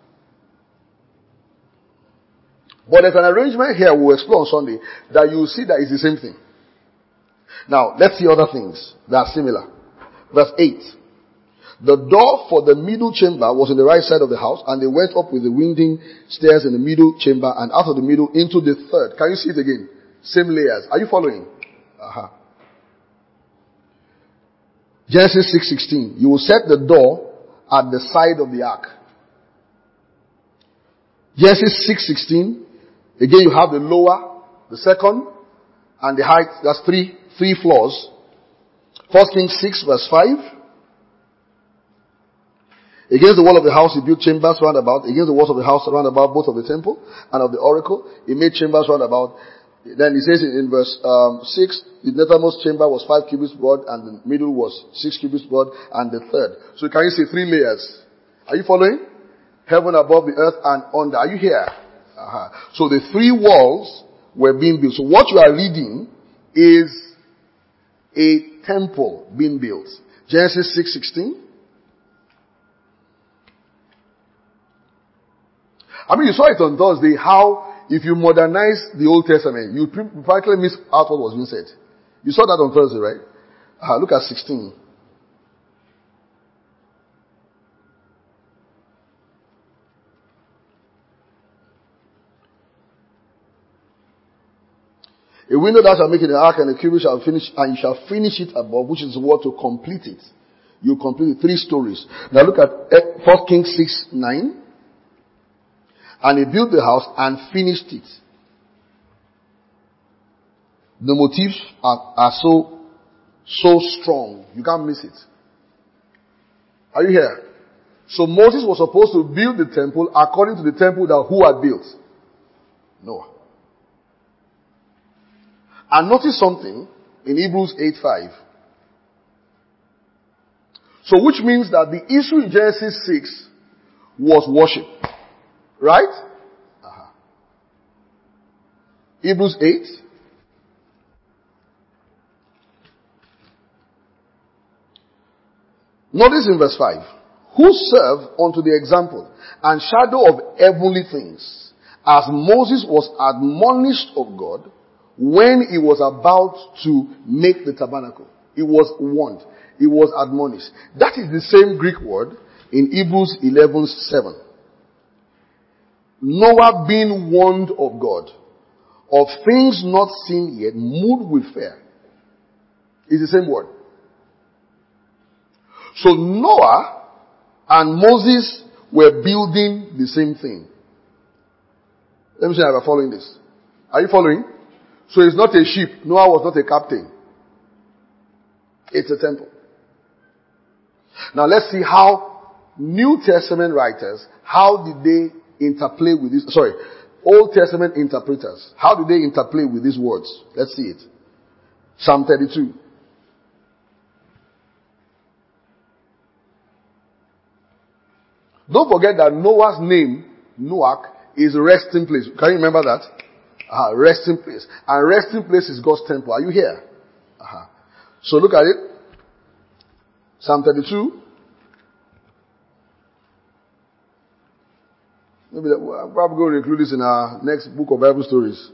But there's an arrangement here we'll explore on Sunday that you will see that it's the same thing. Now, let's see other things that are similar. Verse 8. The door for the middle chamber was on the right side of the house, and they went up with the winding stairs in the middle chamber and out of the middle into the third. Can you see it again? Same layers. Are you following? Genesis 6:16. You will set the door at the side of the ark. Genesis 6:16. Again, you have the lower, the second, and the height. That's three floors. 1 Kings 6 verse 5. Against the wall of the house he built chambers round about. Against the walls of the house round about, both of the temple and of the oracle, he made chambers round about. Then he says in verse 6, the nethermost chamber was 5 cubits broad, and the middle was 6 cubits broad, and the third. So can you see 3 layers? Are you following? Heaven above the earth and under. Are you here? So the 3 walls were being built. So what you are reading is a temple being built. Genesis 6:16. I mean, you saw it on Thursday, how if you modernize the Old Testament, you practically miss out what was being said. You saw that on Thursday, right? Look at 16. A window thou shalt make in the ark, and the cubit shall finish, and you shall finish it above, which is the word to complete it. You complete it, 3 stories. Now look at 1 Kings 6:9. And he built the house and finished it. The motifs are so strong. You can't miss it. Are you here? So Moses was supposed to build the temple according to the temple that who had built? Noah. And notice something in Hebrews 8:5. So which means that the issue in Genesis 6 was worship. Right? Hebrews 8. Notice in verse 5. Who serve unto the example and shadow of heavenly things, as Moses was admonished of God when he was about to make the tabernacle. He was warned. He was admonished. That is the same Greek word in Hebrews 11:7. Noah being warned of God, of things not seen yet, moved with fear. It's the same word. So Noah and Moses were building the same thing. Let me see if you're following this. Are you following? So it's not a ship. Noah was not a captain. It's a temple. Now let's see how New Testament writers, how did they interplay with this? Sorry, Old Testament interpreters, how do they interplay with these words? Let's see it. Psalm 32. Don't forget that Noah's name, Noach, is resting place. Can you remember that? Resting place. And resting place is God's temple. Are you here? So look at it. Psalm 32. Maybe I'm probably going to include this in our next book of Bible stories.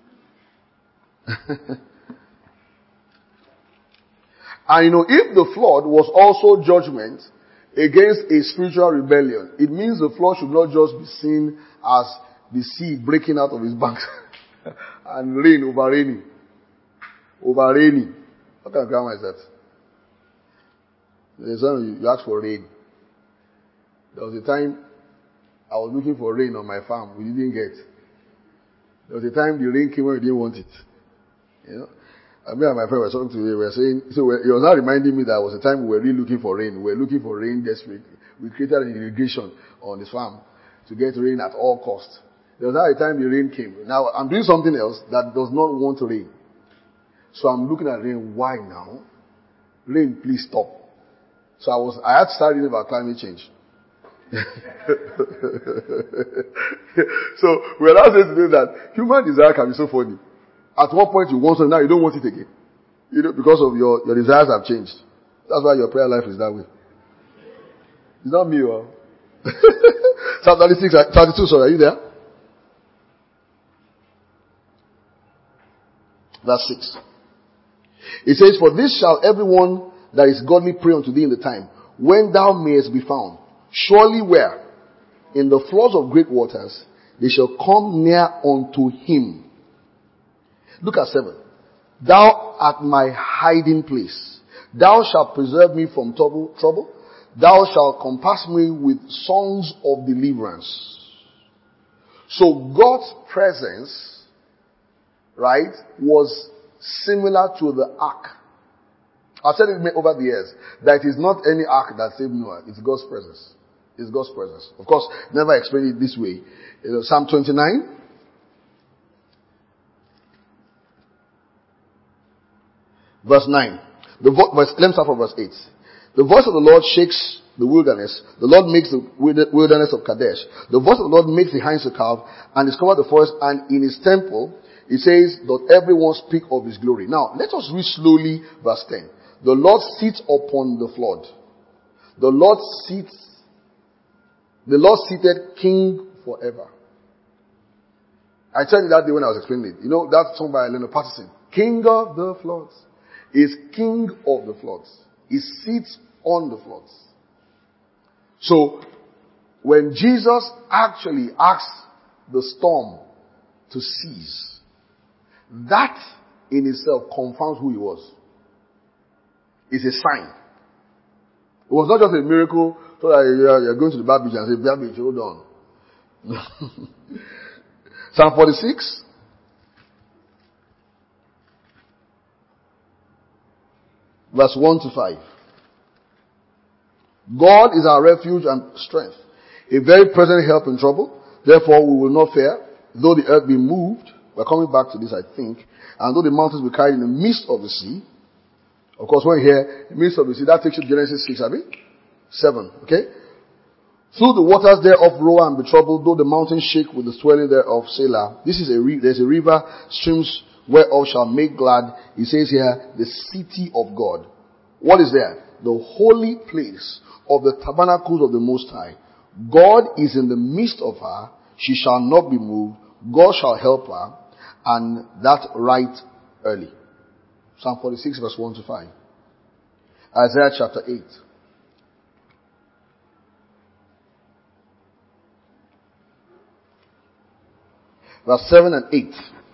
And you know, if the flood was also judgment against a spiritual rebellion, it means the flood should not just be seen as the sea breaking out of its banks and rain over raining. Over raining. What kind of grammar is that? There's one you ask for rain. There was a time I was looking for rain on my farm. We didn't get. There was a time the rain came when we didn't want it. You know? I mean, and my friend were talking to me. We were saying, so he was now reminding me that it was a time we were really looking for rain. We were looking for rain desperately. We created an irrigation on this farm to get rain at all costs. There was now a time the rain came. Now I'm doing something else that does not want rain. So I'm looking at rain. Why now? Rain, please stop. So I had to start reading about climate change. So we're now saying today that human desire can be so funny. At one point you want something, now you don't want it again. You know, because of your desires have changed. That's why your prayer life is that way. It's not me, oh. Psalm 32, sorry, are you there? Verse 6. It says, for this shall everyone that is godly pray unto thee in the time, when thou mayest be found. Surely where? In the floods of great waters, they shall come near unto him. Look at 7. Thou art my hiding place. Thou shalt preserve me from trouble. Thou shalt compass me with songs of deliverance. So God's presence, right, was similar to the ark. I've said it over the years, that it is not any ark that saved Noah. It's God's presence. It's God's presence. Of course, never explain it this way. You know, Psalm 29. Verse 9. Let me start from verse 8. The voice of the Lord shakes the wilderness. The Lord makes the wilderness of Kadesh. The voice of the Lord makes the hinds to calve and discover the forest, and in his temple, it says, doth everyone speak of his glory. Now, let us read slowly verse 10. The Lord sits upon the flood. The Lord seated king forever. I told you that day when I was explaining it. You know that song by Leonard Patterson. King of the floods. Is king of the floods. He sits on the floods. So, when Jesus actually asked the storm to cease, that in itself confirms who he was. It's a sign. It was not just a miracle so that you're going to the Bible and say, Bible, hold on. Psalm 46. Verse 1 to 5. God is our refuge and strength, a very present help in trouble. Therefore we will not fear, though the earth be moved. We're coming back to this, I think. And though the mountains be carried in the midst of the sea. Of course, when you hear the midst of the sea, that takes you to Genesis 6, 7. Okay? Through the waters thereof roar and be troubled, though the mountains shake with the swelling thereof, Selah. This is there's a river, streams whereof shall make glad. He says here, the city of God. What is there? The holy place of the tabernacles of the Most High. God is in the midst of her. She shall not be moved. God shall help her. And that right early. Psalm 46 verse 1 to 5. Isaiah chapter 8. Verse 7 and 8.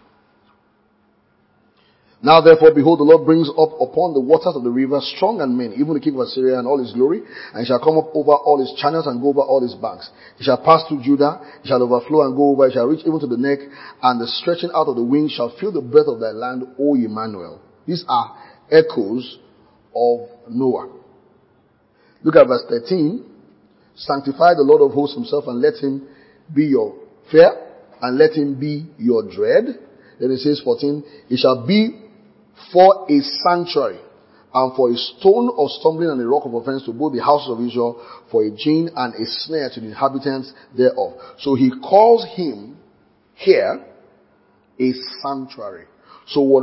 Now therefore, behold, the Lord brings up upon the waters of the river strong and many, even the king of Assyria and all his glory, and he shall come up over all his channels and go over all his banks. He shall pass through Judah, he shall overflow and go over, he shall reach even to the neck, and the stretching out of the wings shall fill the breadth of thy land, O Emmanuel. These are echoes of Noah. Look at verse 13. Sanctify the Lord of hosts himself, and let him be your fear, and let him be your dread. Then it says 14, it shall be for a sanctuary, and for a stone of stumbling and a rock of offense to both the houses of Israel, for a gin and a snare to the inhabitants thereof. So he calls him here a sanctuary. So what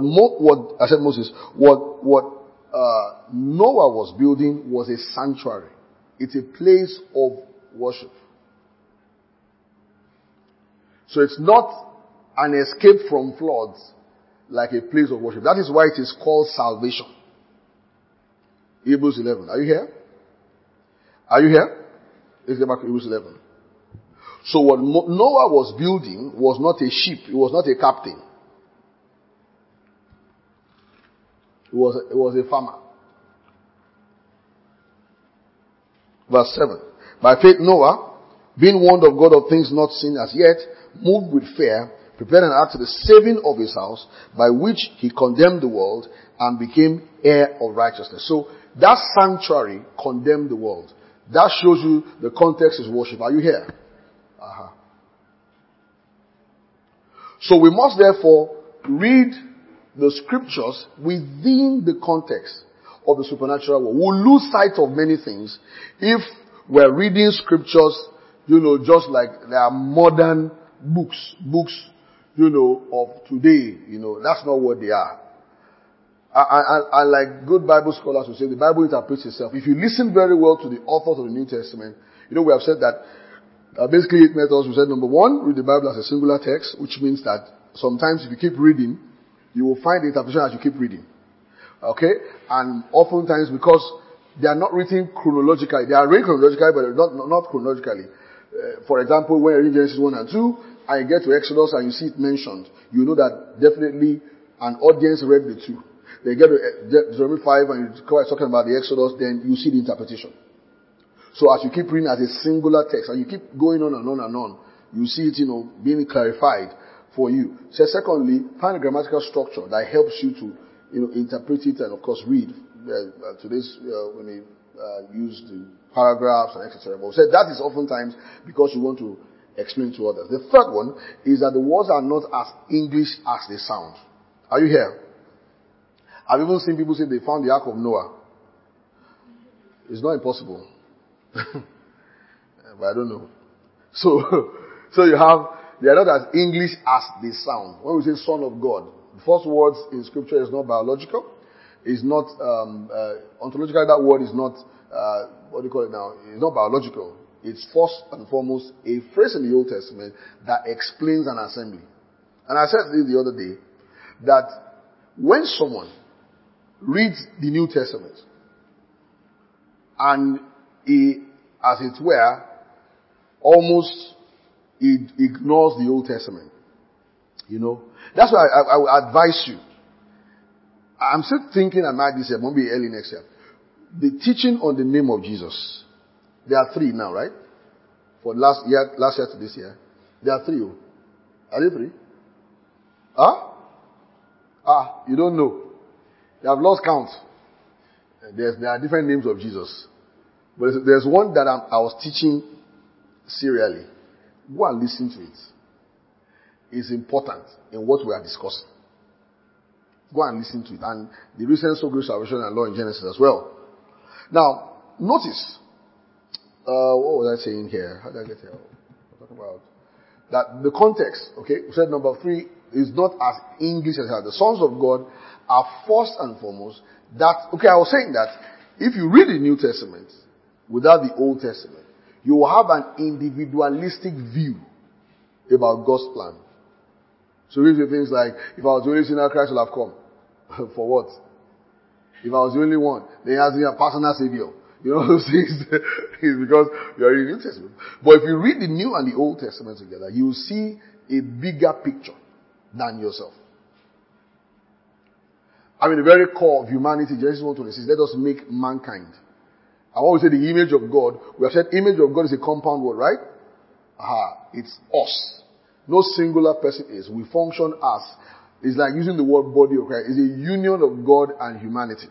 Noah was building was a sanctuary. It's a place of worship. So it's not an escape from floods like a place of worship. That is why it is called salvation. Hebrews 11. Are you here? Are you here? Let's get back to Hebrews 11. So what Noah was building was not a ship. It was not a captain. It was a farmer. Verse 7. By faith Noah, being warned of God of things not seen as yet, moved with fear, prepared an ark to the saving of his house, by which he condemned the world and became heir of righteousness. So that sanctuary condemned the world. That shows you the context is worship. Are you here? So we must therefore read the scriptures within the context of the supernatural world. We'll lose sight of many things if we're reading scriptures, just like there are modern books, of today, that's not what they are. I like good Bible scholars who say the Bible interprets itself. If you listen very well to the authors of the New Testament, we have said that basically 8 methods. We said number 1, read the Bible as a singular text, which means that sometimes if you keep reading, you will find the interpretation as you keep reading. Okay? And oftentimes because they are not written chronologically, they are written chronologically, but not chronologically. For example, when you read Genesis 1 and 2, and you get to Exodus and you see it mentioned, you know that definitely an audience read the 2. They get to Deuteronomy 5 and you're talking about the Exodus, then you see the interpretation. So as you keep reading as a singular text and you keep going on and on and on, you see it, being clarified for you. So secondly, find a grammatical structure that helps you to, interpret it and of course read. Today's, when they use the paragraphs and etc. But we said that is oftentimes because you want to explain to others. The third one is that the words are not as English as they sound. Are you here? I've even seen people say they found the Ark of Noah. It's not impossible. But I don't know. So you have, they are not as English as they sound. When we say Son of God, the first words in scripture is not biological. It's not, ontologically that word is not, what do you call it now? It's not biological. It's first and foremost a phrase in the Old Testament that explains an assembly. And I said this the other day, that when someone reads the New Testament and he, as it were, almost he ignores the Old Testament. That's why I would advise you. I'm still thinking I might this year, maybe early next year. The teaching on the name of Jesus. There are 3 now, right? For last year to this year. There are 3. Are there 3? Huh? You don't know. You have lost count. There are different names of Jesus. But there's one that I was teaching serially. Go and listen to it. It's important in what we are discussing. Go and listen to it. And the recent so great salvation and law in Genesis as well. Now, notice. What was I saying here? How did I get here? I'm talking about that the context. Okay, we said number 3 is not as English as that. The sons of God are first and foremost that. Okay, I was saying that if you read the New Testament without the Old Testament, you will have an individualistic view about God's plan. So we say things like, if I was the only sinner, Christ will have come. For what? If I was the only one, then he has a personal savior. You know those things? It's because you are reading the New Testament. But if you read the New and the Old Testament together, you will see a bigger picture than yourself. I mean, the very core of humanity, Genesis 1:26, let us make mankind. I always say the image of God. We have said image of God is a compound word, right? It's us. No singular person is. We function as. It's like using the word body of Christ. It's a union of God and humanity.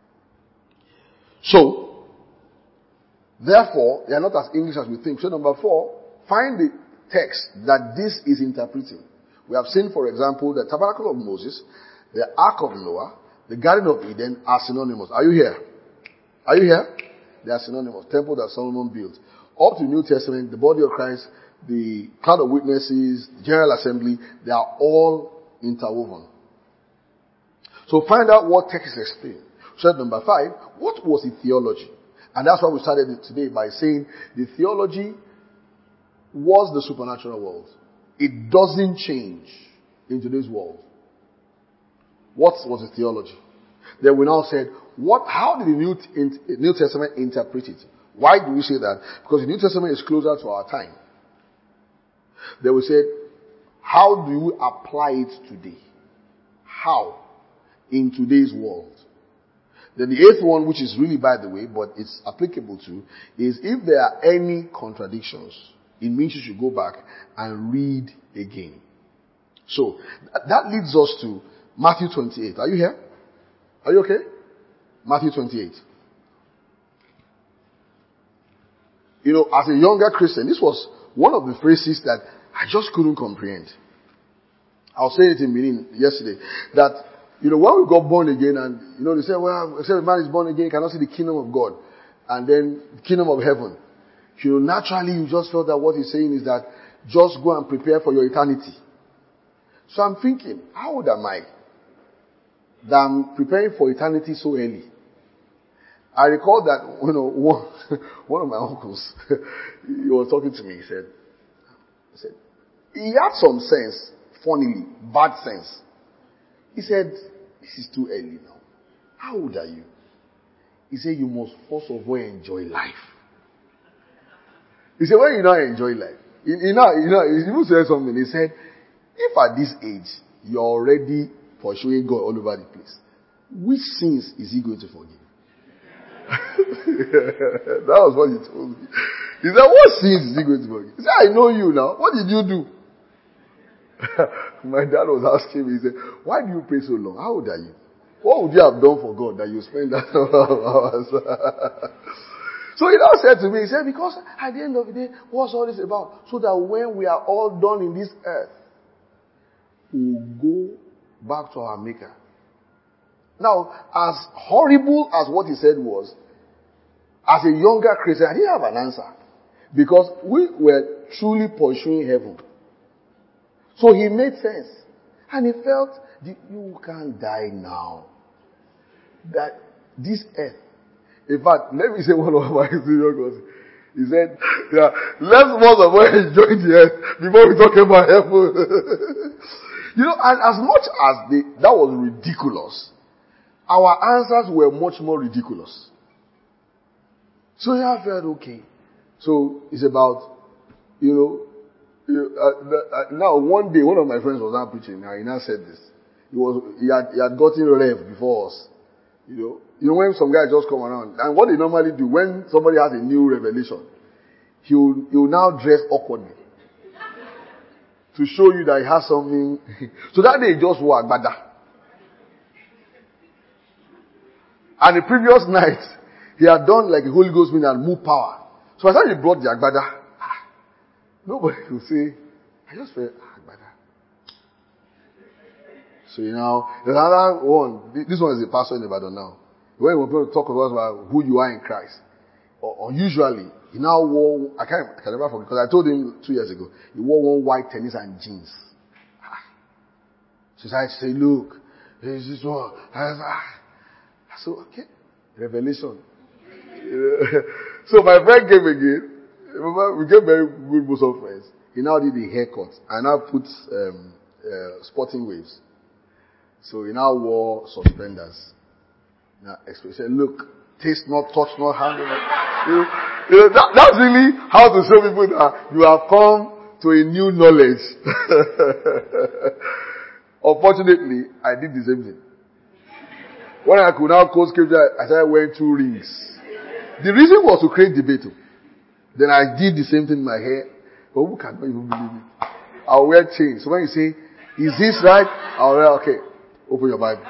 So, therefore, they are not as English as we think. So number 4, find the text that this is interpreting. We have seen, for example, the tabernacle of Moses, the ark of Noah, the garden of Eden are synonymous. Are you here? Are you here? They are synonymous. Temple that Solomon built. Up to the New Testament, the body of Christ, the cloud of witnesses, the general assembly, they are all interwoven. So find out what text is explaining. So number 5, what was the theology? And that's why we started it today by saying the theology was the supernatural world. It doesn't change in today's world. What was the theology? Then we now said, how did the New Testament interpret it? Why do we say that? Because the New Testament is closer to our time. Then we said, how do you apply it today? How? In today's world. Then the 8th one, which is really by the way, but it's applicable to, is if there are any contradictions, it means you should go back and read again. So, that leads us to Matthew 28. Are you here? Are you okay? Matthew 28. You know, as a younger Christian, this was one of the phrases that I just couldn't comprehend. I was saying it in Benin yesterday, that, you know, when we got born again and, you know, they say, well, if a man is born again, he cannot see the kingdom of God. And then the kingdom of heaven. You know, naturally you just felt that what he's saying is that just go and prepare for your eternity. So I'm thinking, how old am I? That I'm preparing for eternity so early. I recall that, you know, one of my uncles, he was talking to me, he said, he had some sense, funnily, bad sense. He said, this is too early now. How old are you? He said, you must first of all enjoy life. He said, when you not enjoy life, he even said something. He said, if at this age, you're already pursuing God all over the place, which sins is he going to forgive? That was what he told me. He said, what sins is he going to forgive? He said, I know you now. What did you do? My dad was asking me, he said, why do you pray so long? How old are you? What would you have done for God that you spend that number of hours? So he now said to me, he said, because at the end of the day, what's all this about? So that when we are all done in this earth, we'll go back to our Maker. Now, as horrible as what he said was, as a younger Christian, I didn't have an answer. Because we were truly pursuing heaven. So he made sense. And he felt, you can't die now. That this earth. In fact, let me say one of my senior cousins. He said, yeah, let's most of all enjoy the earth before we talk about heaven. You know, and as much as that was ridiculous, our answers were much more ridiculous. So I felt okay. So it's about, now one day, one of my friends was now preaching, and he now said this. He had gotten rev before us. You know when some guys just come around, and what they normally do, when somebody has a new revelation, he'll now dress awkwardly. to show you that he has something. So that day he just wore agbada. And the previous night, he had done like a Holy Ghost meeting and moved power. So by the time he brought the agbada, nobody will say, I just felt agbada. So there's another one. This one is a pastor in Ibadan now. When we're going to talk about who you are in Christ, or usually, he now wore, I can never forget, because I told him 2 years ago, he wore one white tennis and jeans. So I say, look, there's this one. So, okay, revelation. So my friend came again. Remember, we get very good Muslim friends. He now did a haircut. I now put sporting waves. So he now wore suspenders. Now, he said, look, taste not, touch not, handle not. That's really how to show people that you have come to a new knowledge. Unfortunately, I did the same thing. When I could now quote scripture, I started wearing 2 rings. The reason was to create debate. Then I did the same thing in my hair. But who cannot even believe it? I'll wear chains. So when you say, is this right? I'll wear, okay, open your Bible.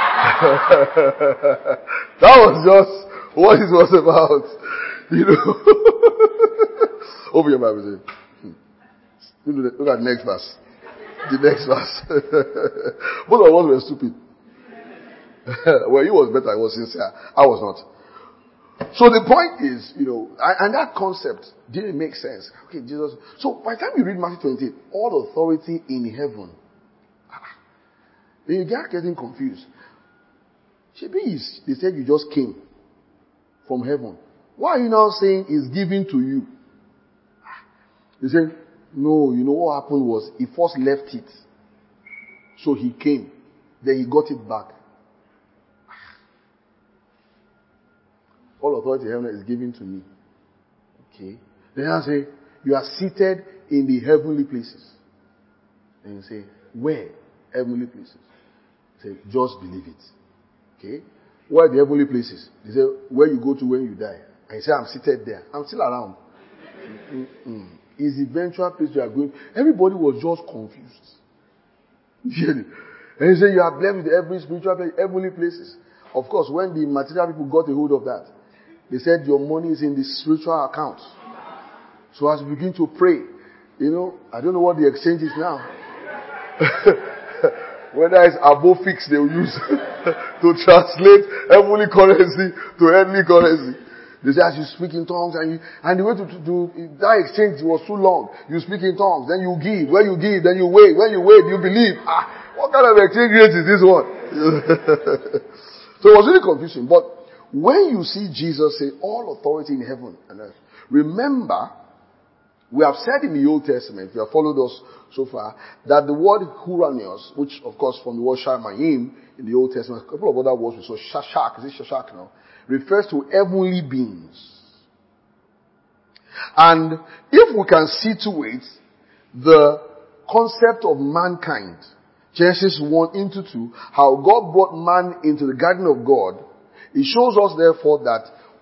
That was just what it was about. Open your Bible. Look at the next verse. The next verse. Both of us were stupid. Well, he was better. I was sincere. I was not. So the point is, and that concept didn't make sense. Okay, Jesus. So by the time you read Matthew 28, all authority in heaven, then you get getting confused. They said you just came from heaven. Why are you now saying it's given to you? They said, no, what happened was he first left it. So he came. Then he got it back. All authority in heaven is given to me. Okay. Then I say, you are seated in the heavenly places. And you say, where? Heavenly places. Say, just believe it. Okay. Where are the heavenly places? They say, where you go to when you die. And you say, I'm seated there. I'm still around. Is the eventual place you are going. Everybody was just confused. And you say, you are blessed with every spiritual place, heavenly places. Of course, when the material people got a hold of that, they said your money is in the spiritual account. So as we begin to pray, I don't know what the exchange is now. Whether it's above fixed they will use to translate heavenly currency to earthly currency. They say as you speak in tongues and the way to that exchange was too long. You speak in tongues, then you give. When you give, then you wait. When you wait, you believe. What kind of exchange rate is this one? So it was really confusing. But when you see Jesus say, all authority in heaven and earth, remember, we have said in the Old Testament, if you have followed us so far, that the word Huranios, which of course from the word Shamayim in the Old Testament, a couple of other words we saw, Shashak, is it Shashak now? Refers to heavenly beings. And if we can situate the concept of mankind, Genesis 1-2, how God brought man into the garden of God, it shows us therefore that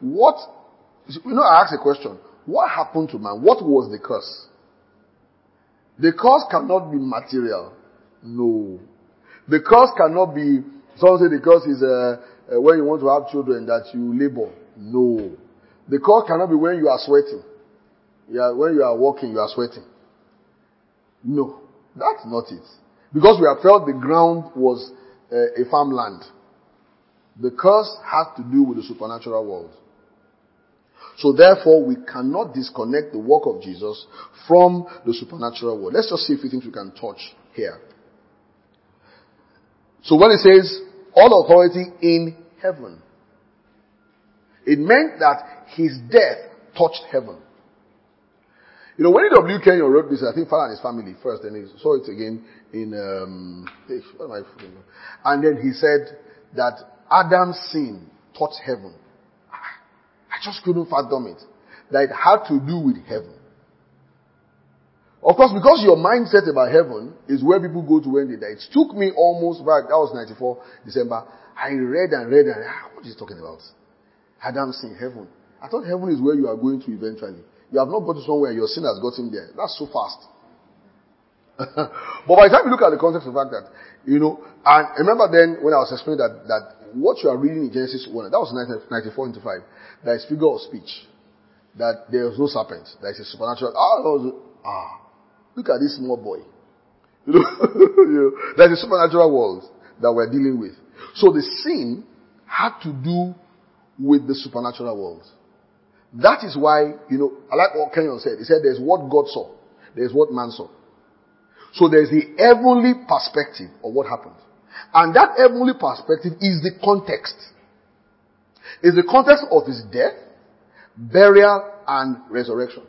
I asked a question, what happened to man? What was the curse? The curse cannot be material. No. The curse cannot be, some say the curse is when you want to have children that you labor. No. The curse cannot be when you are sweating. When you are walking, you are sweating. No. That's not it. Because we have felt the ground was a farmland. The curse has to do with the supernatural world. So therefore, we cannot disconnect the work of Jesus from the supernatural world. Let's just see a few things we can touch here. So when it says, all authority in heaven, it meant that his death touched heaven. When E.W. Kenyon wrote this, I think Father and his family first, then he saw it again in, what am I forgetting? And then he said that Adam's sin touched heaven. I just couldn't fathom it. That it had to do with heaven. Of course, because your mindset about heaven is where people go to when they die. It took me almost back, that was 94 December. I read, what is he talking about? Adam's sin, heaven. I thought heaven is where you are going to eventually. You have not got to somewhere, your sin has gotten there. That's so fast. But by the time you look at the context of the fact that, and remember then when I was explaining that what you are reading in Genesis 1, that was 94 into 5, that is figure of speech. That there was no serpent. That is a supernatural. Look at this small boy. There's a supernatural world that we're dealing with. So the sin had to do with the supernatural world. That is why, I like what Kenyon said. He said there's what God saw. There's what man saw. So there's the heavenly perspective of what happened. And that heavenly perspective is the context. Is the context of his death, burial, and resurrection.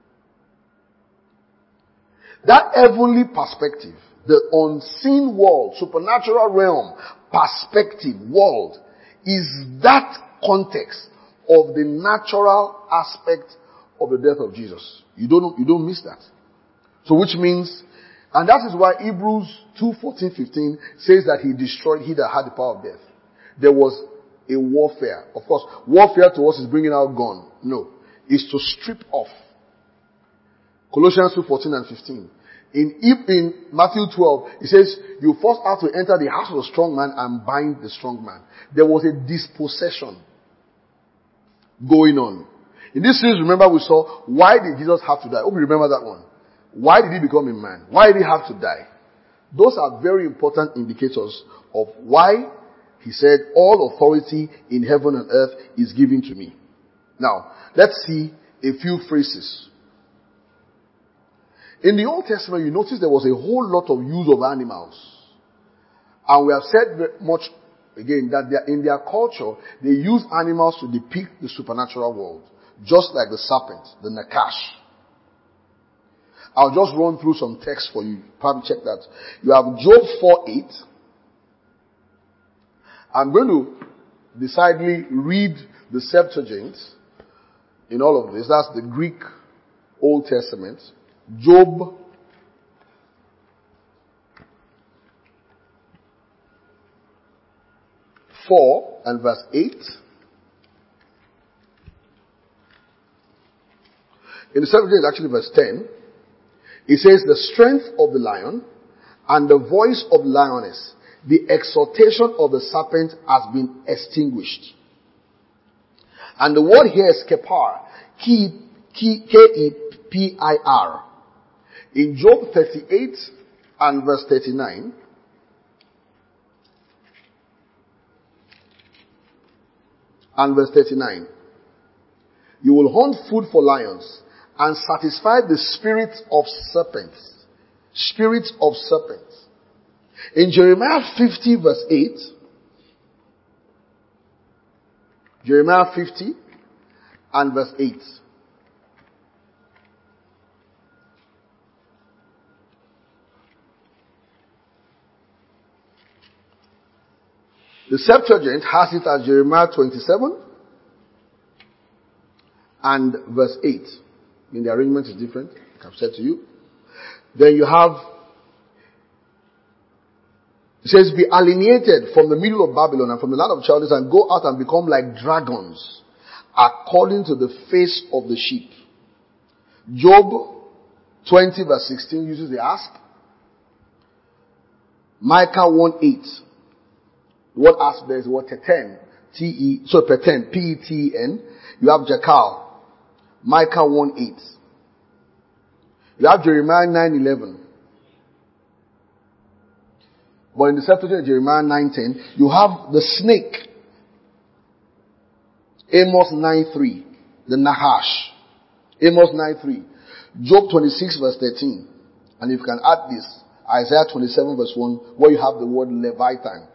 That heavenly perspective, the unseen world, supernatural realm, perspective, world, is that context of the natural aspect of the death of Jesus. You don't miss that. So which means, and that is why Hebrews 2:14-15 says that he destroyed he that had the power of death. There was a warfare. Of course, warfare to us is bringing out gun. No. It's to strip off. Colossians 2:14-15. In Matthew 12, it says, you first have to enter the house of the strong man and bind the strong man. There was a dispossession going on. In this series, remember we saw, why did Jesus have to die? Hope you remember that one. Why did he become a man? Why did he have to die? Those are very important indicators of why he said, all authority in heaven and earth is given to me. Now, let's see a few phrases. In the Old Testament, you notice there was a whole lot of use of animals. And we have said very much, again, that in their culture, they use animals to depict the supernatural world. Just like the serpent, the Nakash. I'll just run through some text for you. Probably check that. You have Job 4:8. I'm going to decidedly read the Septuagint in all of this. That's the Greek Old Testament. Job 4 and verse 8. In the Septuagint, actually verse 10. It says, the strength of the lion and the voice of the lioness, the exhortation of the serpent has been extinguished. And the word here is kepar, K-E-P-I-R. In Job 38 and verse 39, you will hunt food for lions and satisfy the spirits of serpents. Spirits of serpents. In Jeremiah 50 verse 8, Jeremiah 50 and verse 8. The Septuagint has it as Jeremiah 27 and verse 8. I mean, the arrangement is different, like I've said to you. Then you have, it says, be alienated from the middle of Babylon and from the land of Chaldees and go out and become like dragons according to the face of the sheep. Job 20 verse 16 uses the asp. Micah 1:8. The word asp there is the word peten. Peten. P-E-T-E-N. You have jackal. Micah 1:8. You have Jeremiah 9:11. But in the Septuagint, Jeremiah 9:10, you have the snake. Amos 9:3. The Nahash. Amos 9:3. Job 26 verse 13. And if you can add this, Isaiah 27 verse 1, where you have the word Leviathan.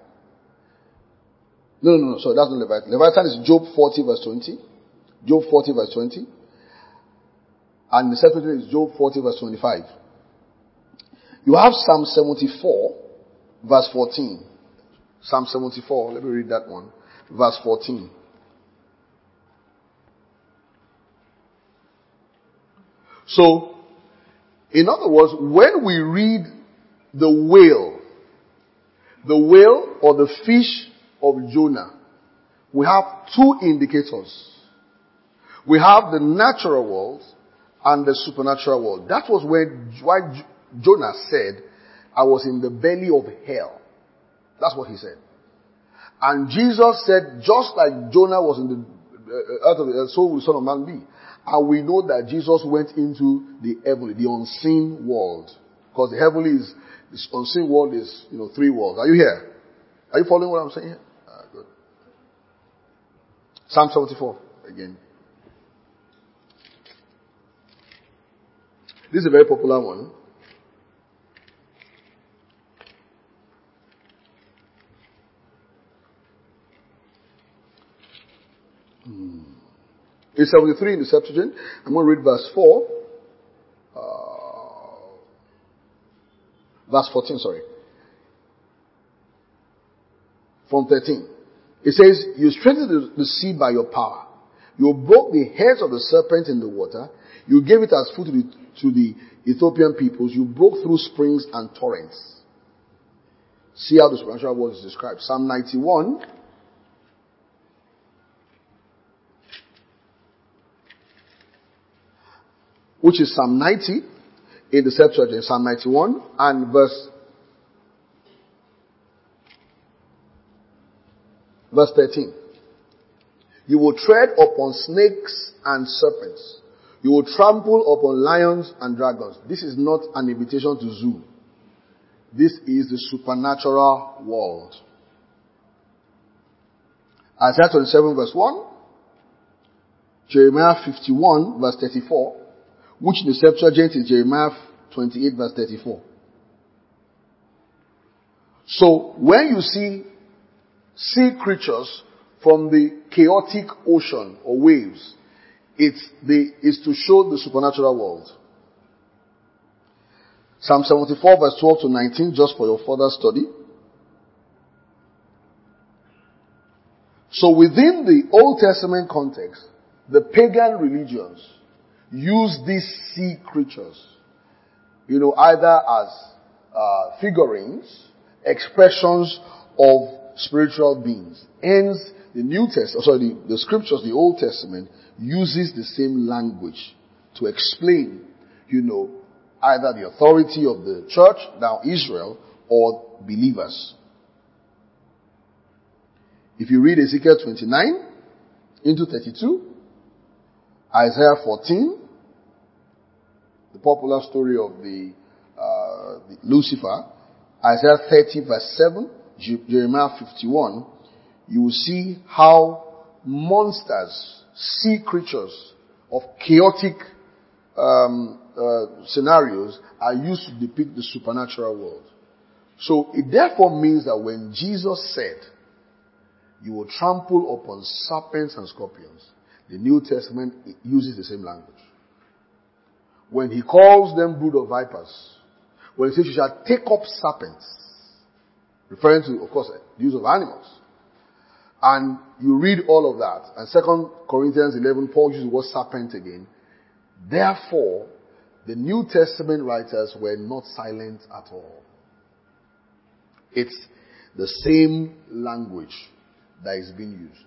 No, sorry, that's not Leviathan. Leviathan is Job 40 verse 20. Job 40 verse 20. And the Septuagint is Job 40 verse 25. You have Psalm 74 verse 14. Psalm 74, let me read that one. Verse 14. So, in other words, when we read the whale or the fish of Jonah, we have two indicators. We have the natural world and the supernatural world. That was why Jonah said, I was in the belly of hell. That's what he said. And Jesus said, just like Jonah was in the earth of the earth, so will the Son of Man be. And we know that Jesus went into the heavenly, the unseen world. Because the heavenly is, this unseen world is, 3 worlds. Are you here? Are you following what I'm saying here? Good. Psalm 74, again. This is a very popular one. It's 73 in the Septuagint. I'm going to read verse 4. Verse 14, sorry. From 13. It says, you strengthened the sea by your power. You broke the heads of the serpent in the water. You gave it as food to the Ethiopian peoples. You broke through springs and torrents. See how the supernatural world is described. Psalm 91. Which is Psalm 90 in the Septuagint, Psalm 91 and verse 13. You will tread upon snakes and serpents. You will trample upon lions and dragons. This is not an invitation to zoo. This is the supernatural world. Isaiah 27 verse 1. Jeremiah 51 verse 34. Which in the Septuagint is Jeremiah 28 verse 34. So when you see sea creatures from the chaotic ocean or waves, it's to show the supernatural world. Psalm 74 verse 12 to 19, just for your further study. So within the Old Testament context, the pagan religions use these sea creatures, either as figurines, expressions of spiritual beings. Hence, the scriptures, the Old Testament, uses the same language to explain, either the authority of the church, now Israel, or believers. If you read Ezekiel 29 into 32, Isaiah 14, the popular story of the Lucifer, Isaiah 30 verse 7, Jeremiah 51, you will see how monsters, sea creatures of chaotic scenarios are used to depict the supernatural world. So it therefore means that when Jesus said, you will trample upon serpents and scorpions, the New Testament uses the same language. When he calls them brood of vipers, when he says you shall take up serpents, referring to, of course, the use of animals. And you read all of that. And 2 Corinthians 11, Paul uses the word serpent again. Therefore, the New Testament writers were not silent at all. It's the same language that is being used.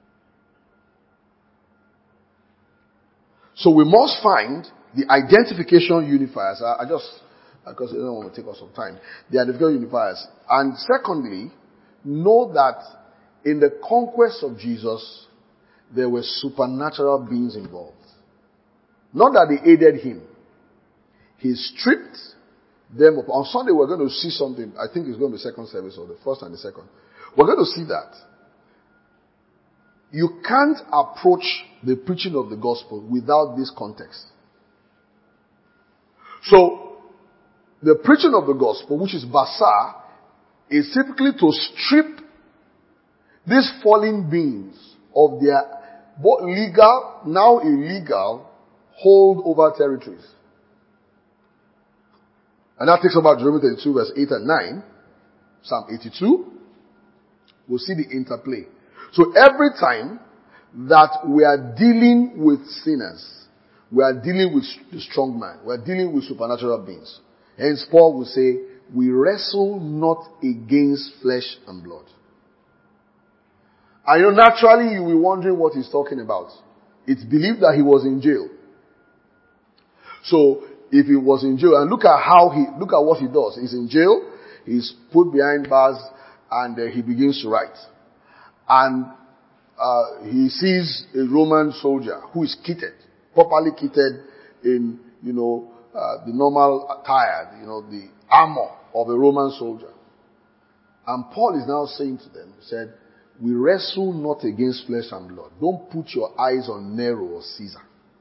So we must find the identification unifiers. Because I don't want to take us some time. The identification unifiers. And secondly, know that in the conquest of Jesus, there were supernatural beings involved. Not that they aided him. He stripped them up. On Sunday we're going to see something. I think it's going to be second service, or the first and the second. We're going to see that. You can't approach the preaching of the gospel without this context. So, the preaching of the gospel, which is Basar, is typically to strip these fallen beings of their both legal, now illegal, hold over territories. And that takes about Deuteronomy 32 verse 8 and 9. Psalm 82. We'll see the interplay. So every time that we are dealing with sinners, we are dealing with the strong man, we are dealing with supernatural beings. Hence Paul will say, we wrestle not against flesh and blood. And naturally you'll be wondering what he's talking about. It's believed that he was in jail. So if he was in jail, and look at what he does. He's in jail, he's put behind bars, and he begins to write. And he sees a Roman soldier who is kitted, properly kitted in, the normal attire, the armor of a Roman soldier. And Paul is now saying to them, he said, we wrestle not against flesh and blood. Don't put your eyes on Nero or Caesar.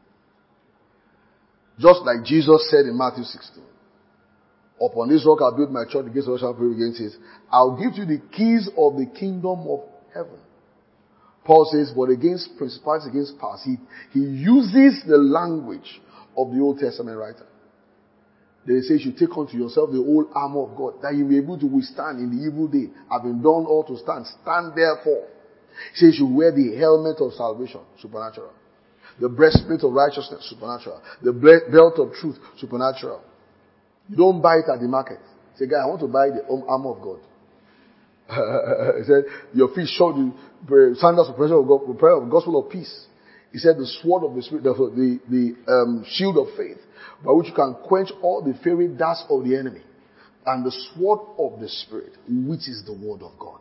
Just like Jesus said in Matthew 16. Upon this rock I'll build my church, the gates of hell shall not prevail against it. I'll give you the keys of the kingdom of heaven. Paul says, but against principalities, against powers, he uses the language of the Old Testament writer. They say you should take unto yourself the whole armor of God, that you may be able to withstand in the evil day. Having done all to stand, stand therefore. He says you wear the helmet of salvation, supernatural. The breastplate of righteousness, supernatural. The belt of truth, supernatural. You don't buy it at the market. Say, guy, I want to buy the armor of God. He said, your feet shod the sandals of the prayer of gospel of peace. He said, the sword of the spirit, the shield of faith, by which you can quench all the fiery darts of the enemy. And the sword of the spirit, which is the word of God.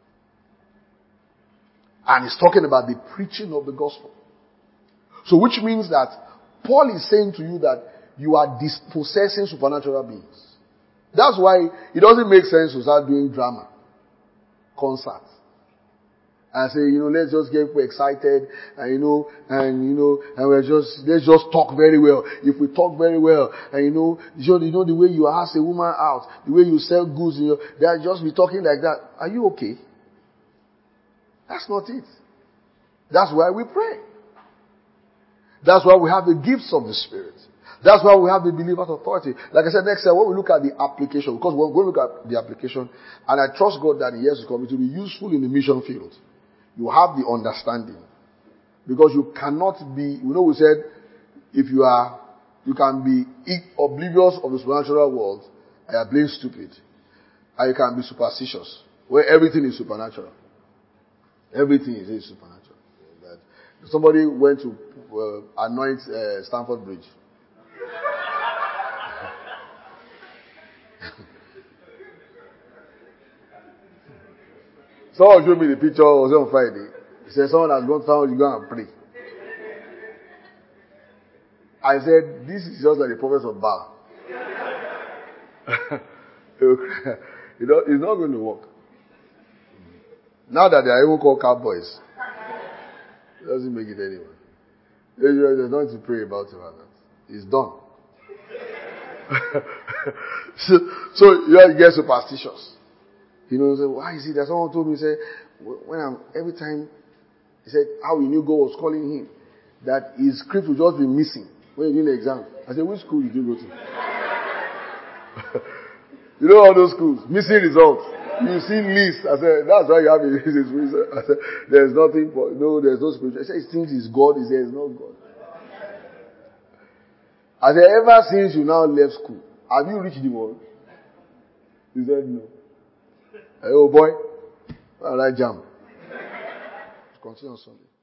And he's talking about the preaching of the gospel. So which means that Paul is saying to you that you are dispossessing supernatural beings. That's why it doesn't make sense to start doing drama, concerts, and say, let's just get excited, and let's just talk very well. If we talk very well, and the way you ask a woman out, the way you sell goods, they'll just be talking like that. Are you okay? That's not it. That's why we pray. That's why we have the gifts of the Spirit. That's why we have the believer's authority. Like I said, next time when we look at the application, because we're going to look at the application, and I trust God that in years to come it will be useful in the mission field. You have the understanding. Because you cannot be, we said, you can be oblivious of the supernatural world, and you are being stupid. And you can be superstitious, where everything is supernatural. Everything is supernatural. Somebody went to anoint Stamford Bridge. Someone showed me the picture, it was on Friday. He said, someone has gone to town, you go and pray. I said, this is just like the prophets of Baal. It's not going to work. Now that they are even called cowboys, it doesn't make it anywhere. There's nothing to pray about that. It's done. so you get superstitious. Say, why is it that someone told me, every time, he said, how he knew God was calling him, that his script would just be missing when you're doing the exam. I said, which school did you go to? All those schools, missing results. You see lists. I said, that's why you have a reason. I said, there's nothing, there's no spiritual. I said, he thinks it's God. He said, it's not God. I said, ever since you now left school, have you reached the world? He said, no. I said, oh boy, all right, jump. Continue on Sunday.